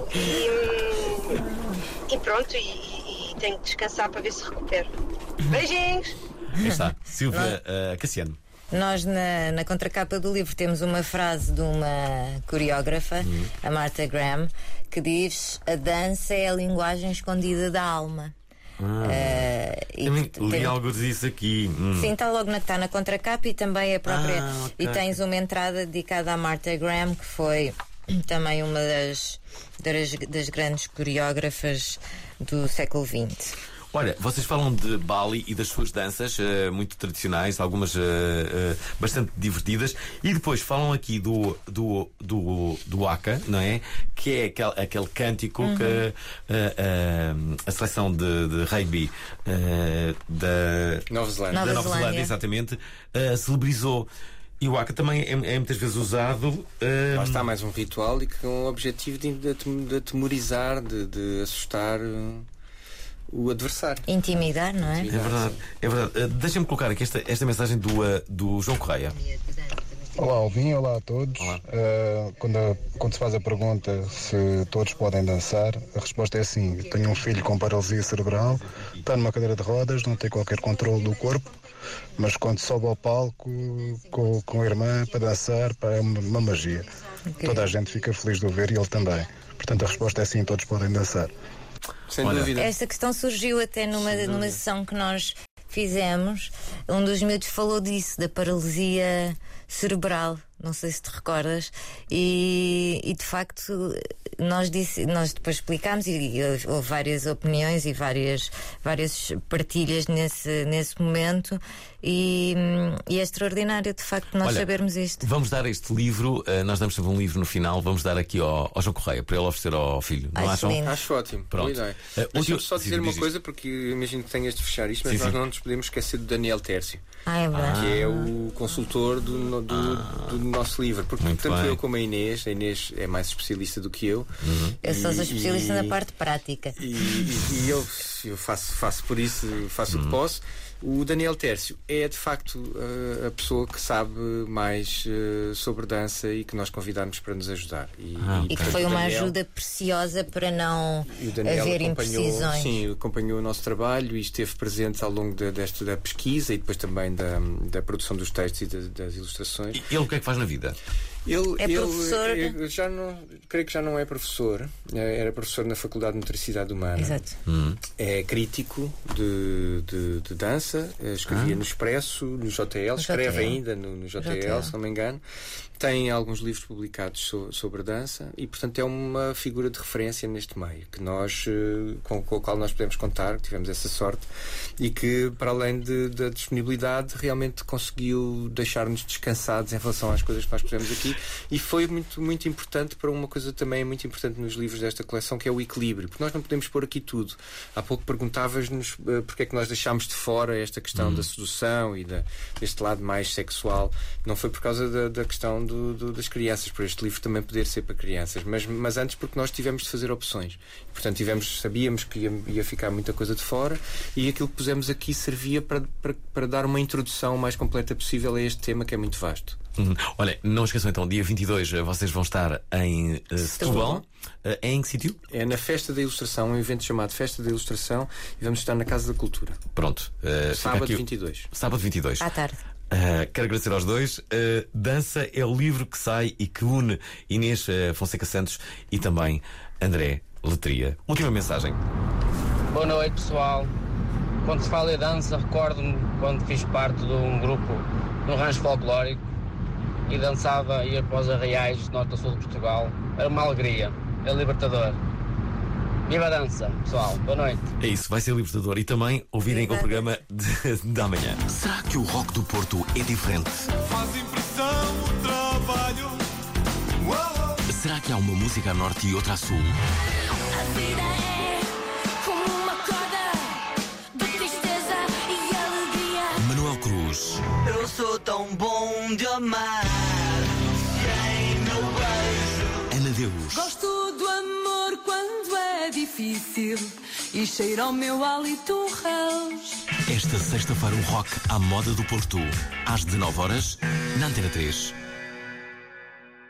e, e pronto, e, e tenho que descansar para ver se recupero. Beijinhos! Aí está, Silvia uh, Cassiano. Nós na, na contracapa do livro temos uma frase de uma coreógrafa, hum. a Martha Graham, que diz: a dança é a linguagem escondida da alma. Ah, uh, e li tem... algo disso aqui. Hum. Sim, está logo na, está na contracapa e também a própria. Ah, okay. E tens uma entrada dedicada à Martha Graham, que foi também uma das, das, das grandes coreógrafas do século vinte. Olha, vocês falam de Bali e das suas danças uh, muito tradicionais, algumas uh, uh, bastante divertidas, e depois falam aqui do do, do, do Waka, não é? Que é aquele, aquele cântico uhum. que uh, uh, a seleção de, de rugby uh, da Nova Zelândia, da Nova Zelândia exatamente, uh, celebrizou. E o Waka também é, é muitas vezes usado. Uh... Lá está mais um ritual e com o objetivo de, de, de atemorizar, de, de assustar uh... o adversário. Intimidar, não é? Intimidar, é verdade, é verdade. Uh, Deixa-me colocar aqui esta, esta mensagem do, uh, do João Correia. Olá, Alvin, olá a todos. Olá. Uh, quando, a, quando se faz a pergunta se todos podem dançar, a resposta é sim. Eu tenho um filho com paralisia cerebral, está numa cadeira de rodas, não tem qualquer controle do corpo, mas quando sobe ao palco com, com a irmã para dançar, pá, é uma, uma magia. Okay. Toda a gente fica feliz de o ver e ele também. Portanto, a resposta é sim, todos podem dançar. Sem Olha, dúvida. Esta questão surgiu até numa, numa sessão que nós fizemos. Um dos miúdos falou disso, da paralisia cerebral. Não sei se te recordas. E, e de facto, nós, disse, nós depois explicámos e, e houve várias opiniões e várias, várias partilhas nesse, nesse momento. E, e é extraordinário, de facto, nós Olha, sabermos isto. Vamos dar este livro, uh, nós damos sempre um livro no final, vamos dar aqui ao, ao João Correia para ele oferecer ao filho. Não Acho acham? lindo. Acho ótimo. Pronto. Uh, Uh, Deixa-me só sim, dizer uma diz coisa, porque imagino que tenhas de fechar isto, mas sim, nós sim. não nos podemos esquecer do Daniel Tércio. Ah, é verdade. Que é o consultor do, do, ah, do nosso livro. Porque muito tanto bem. eu como a Inês, a Inês é mais especialista do que eu. Uhum. Eu sou e, especialista e, na parte prática. E, e, e eu, eu faço, faço por isso, faço uhum. o que posso. O Daniel Tércio é de facto uh, a pessoa que sabe mais uh, sobre dança e que nós convidámos para nos ajudar. E, ah, e, e que foi uma Daniel, ajuda preciosa para não haver acompanhou, imprecisões. Sim, acompanhou o nosso trabalho e esteve presente ao longo de, desta da pesquisa e depois também da, da produção dos textos e de, das ilustrações. E ele o que é que faz na vida? Ele, é ele, professor? ele já não, creio que já não é professor. Era professor na Faculdade de Motricidade Humana. Exato. Hum. É crítico de, de, de dança. Escrevia ah. no Expresso, no J L. Escreve J L. ainda no, no J L, J L, se não me engano. Tem alguns livros publicados so, sobre dança e, portanto, é uma figura de referência neste meio que nós, com, com o qual nós podemos contar, que tivemos essa sorte e que, para além de, da disponibilidade, realmente conseguiu deixar-nos descansados em relação às coisas que nós pusemos aqui. E foi muito, muito importante para uma coisa também muito importante nos livros desta coleção, que é o equilíbrio, porque nós não podemos pôr aqui tudo. Há pouco perguntavas-nos uh, porque é que nós deixámos de fora esta questão hum. da sedução e da, deste lado mais sexual. Não foi por causa da, da questão do, do, das crianças, por este livro também poder ser para crianças, mas, mas antes porque nós tivemos de fazer opções. Portanto, tivemos, sabíamos que ia, ia ficar muita coisa de fora e aquilo que pusemos aqui servia para, para, para dar uma introdução mais completa possível a este tema que é muito vasto. Uhum. Olha, não esqueçam então, dia vinte e dois vocês vão estar em uh, Setúbal. Uh, é em que sítio? É na Festa da Ilustração, um evento chamado Festa da Ilustração, e vamos estar na Casa da Cultura. Pronto. Uh, Sábado aqui... vinte e dois. Sábado vinte e dois. À tarde. Uh, quero agradecer aos dois. Uh, Dança é o livro que sai e que une Inês uh, Fonseca Santos e também André Letria. Última mensagem. Boa noite, pessoal. Quando se fala em dança, recordo-me quando fiz parte de um grupo no rancho folclórico e dançava, ia para os arraiais do norte e sul de Portugal. Era uma alegria, é libertador. Viva a dança, pessoal, boa noite. É isso, vai ser libertador. E também ouvirem o programa de, de amanhã. Será que o Rock do Porto é diferente? Faz impressão o trabalho. Uou! Será que há uma música a norte e outra a sul? A vida é como uma corda de tristeza e alegria. Manuel Cruz. Eu sou tão bom de amar sem meu beijo. Ana Deus. Gosto do amor quando é difícil e cheira ao meu hálito reus. Esta sexta-feira um rock à moda do Porto. Às dezenove horas, na Antena três.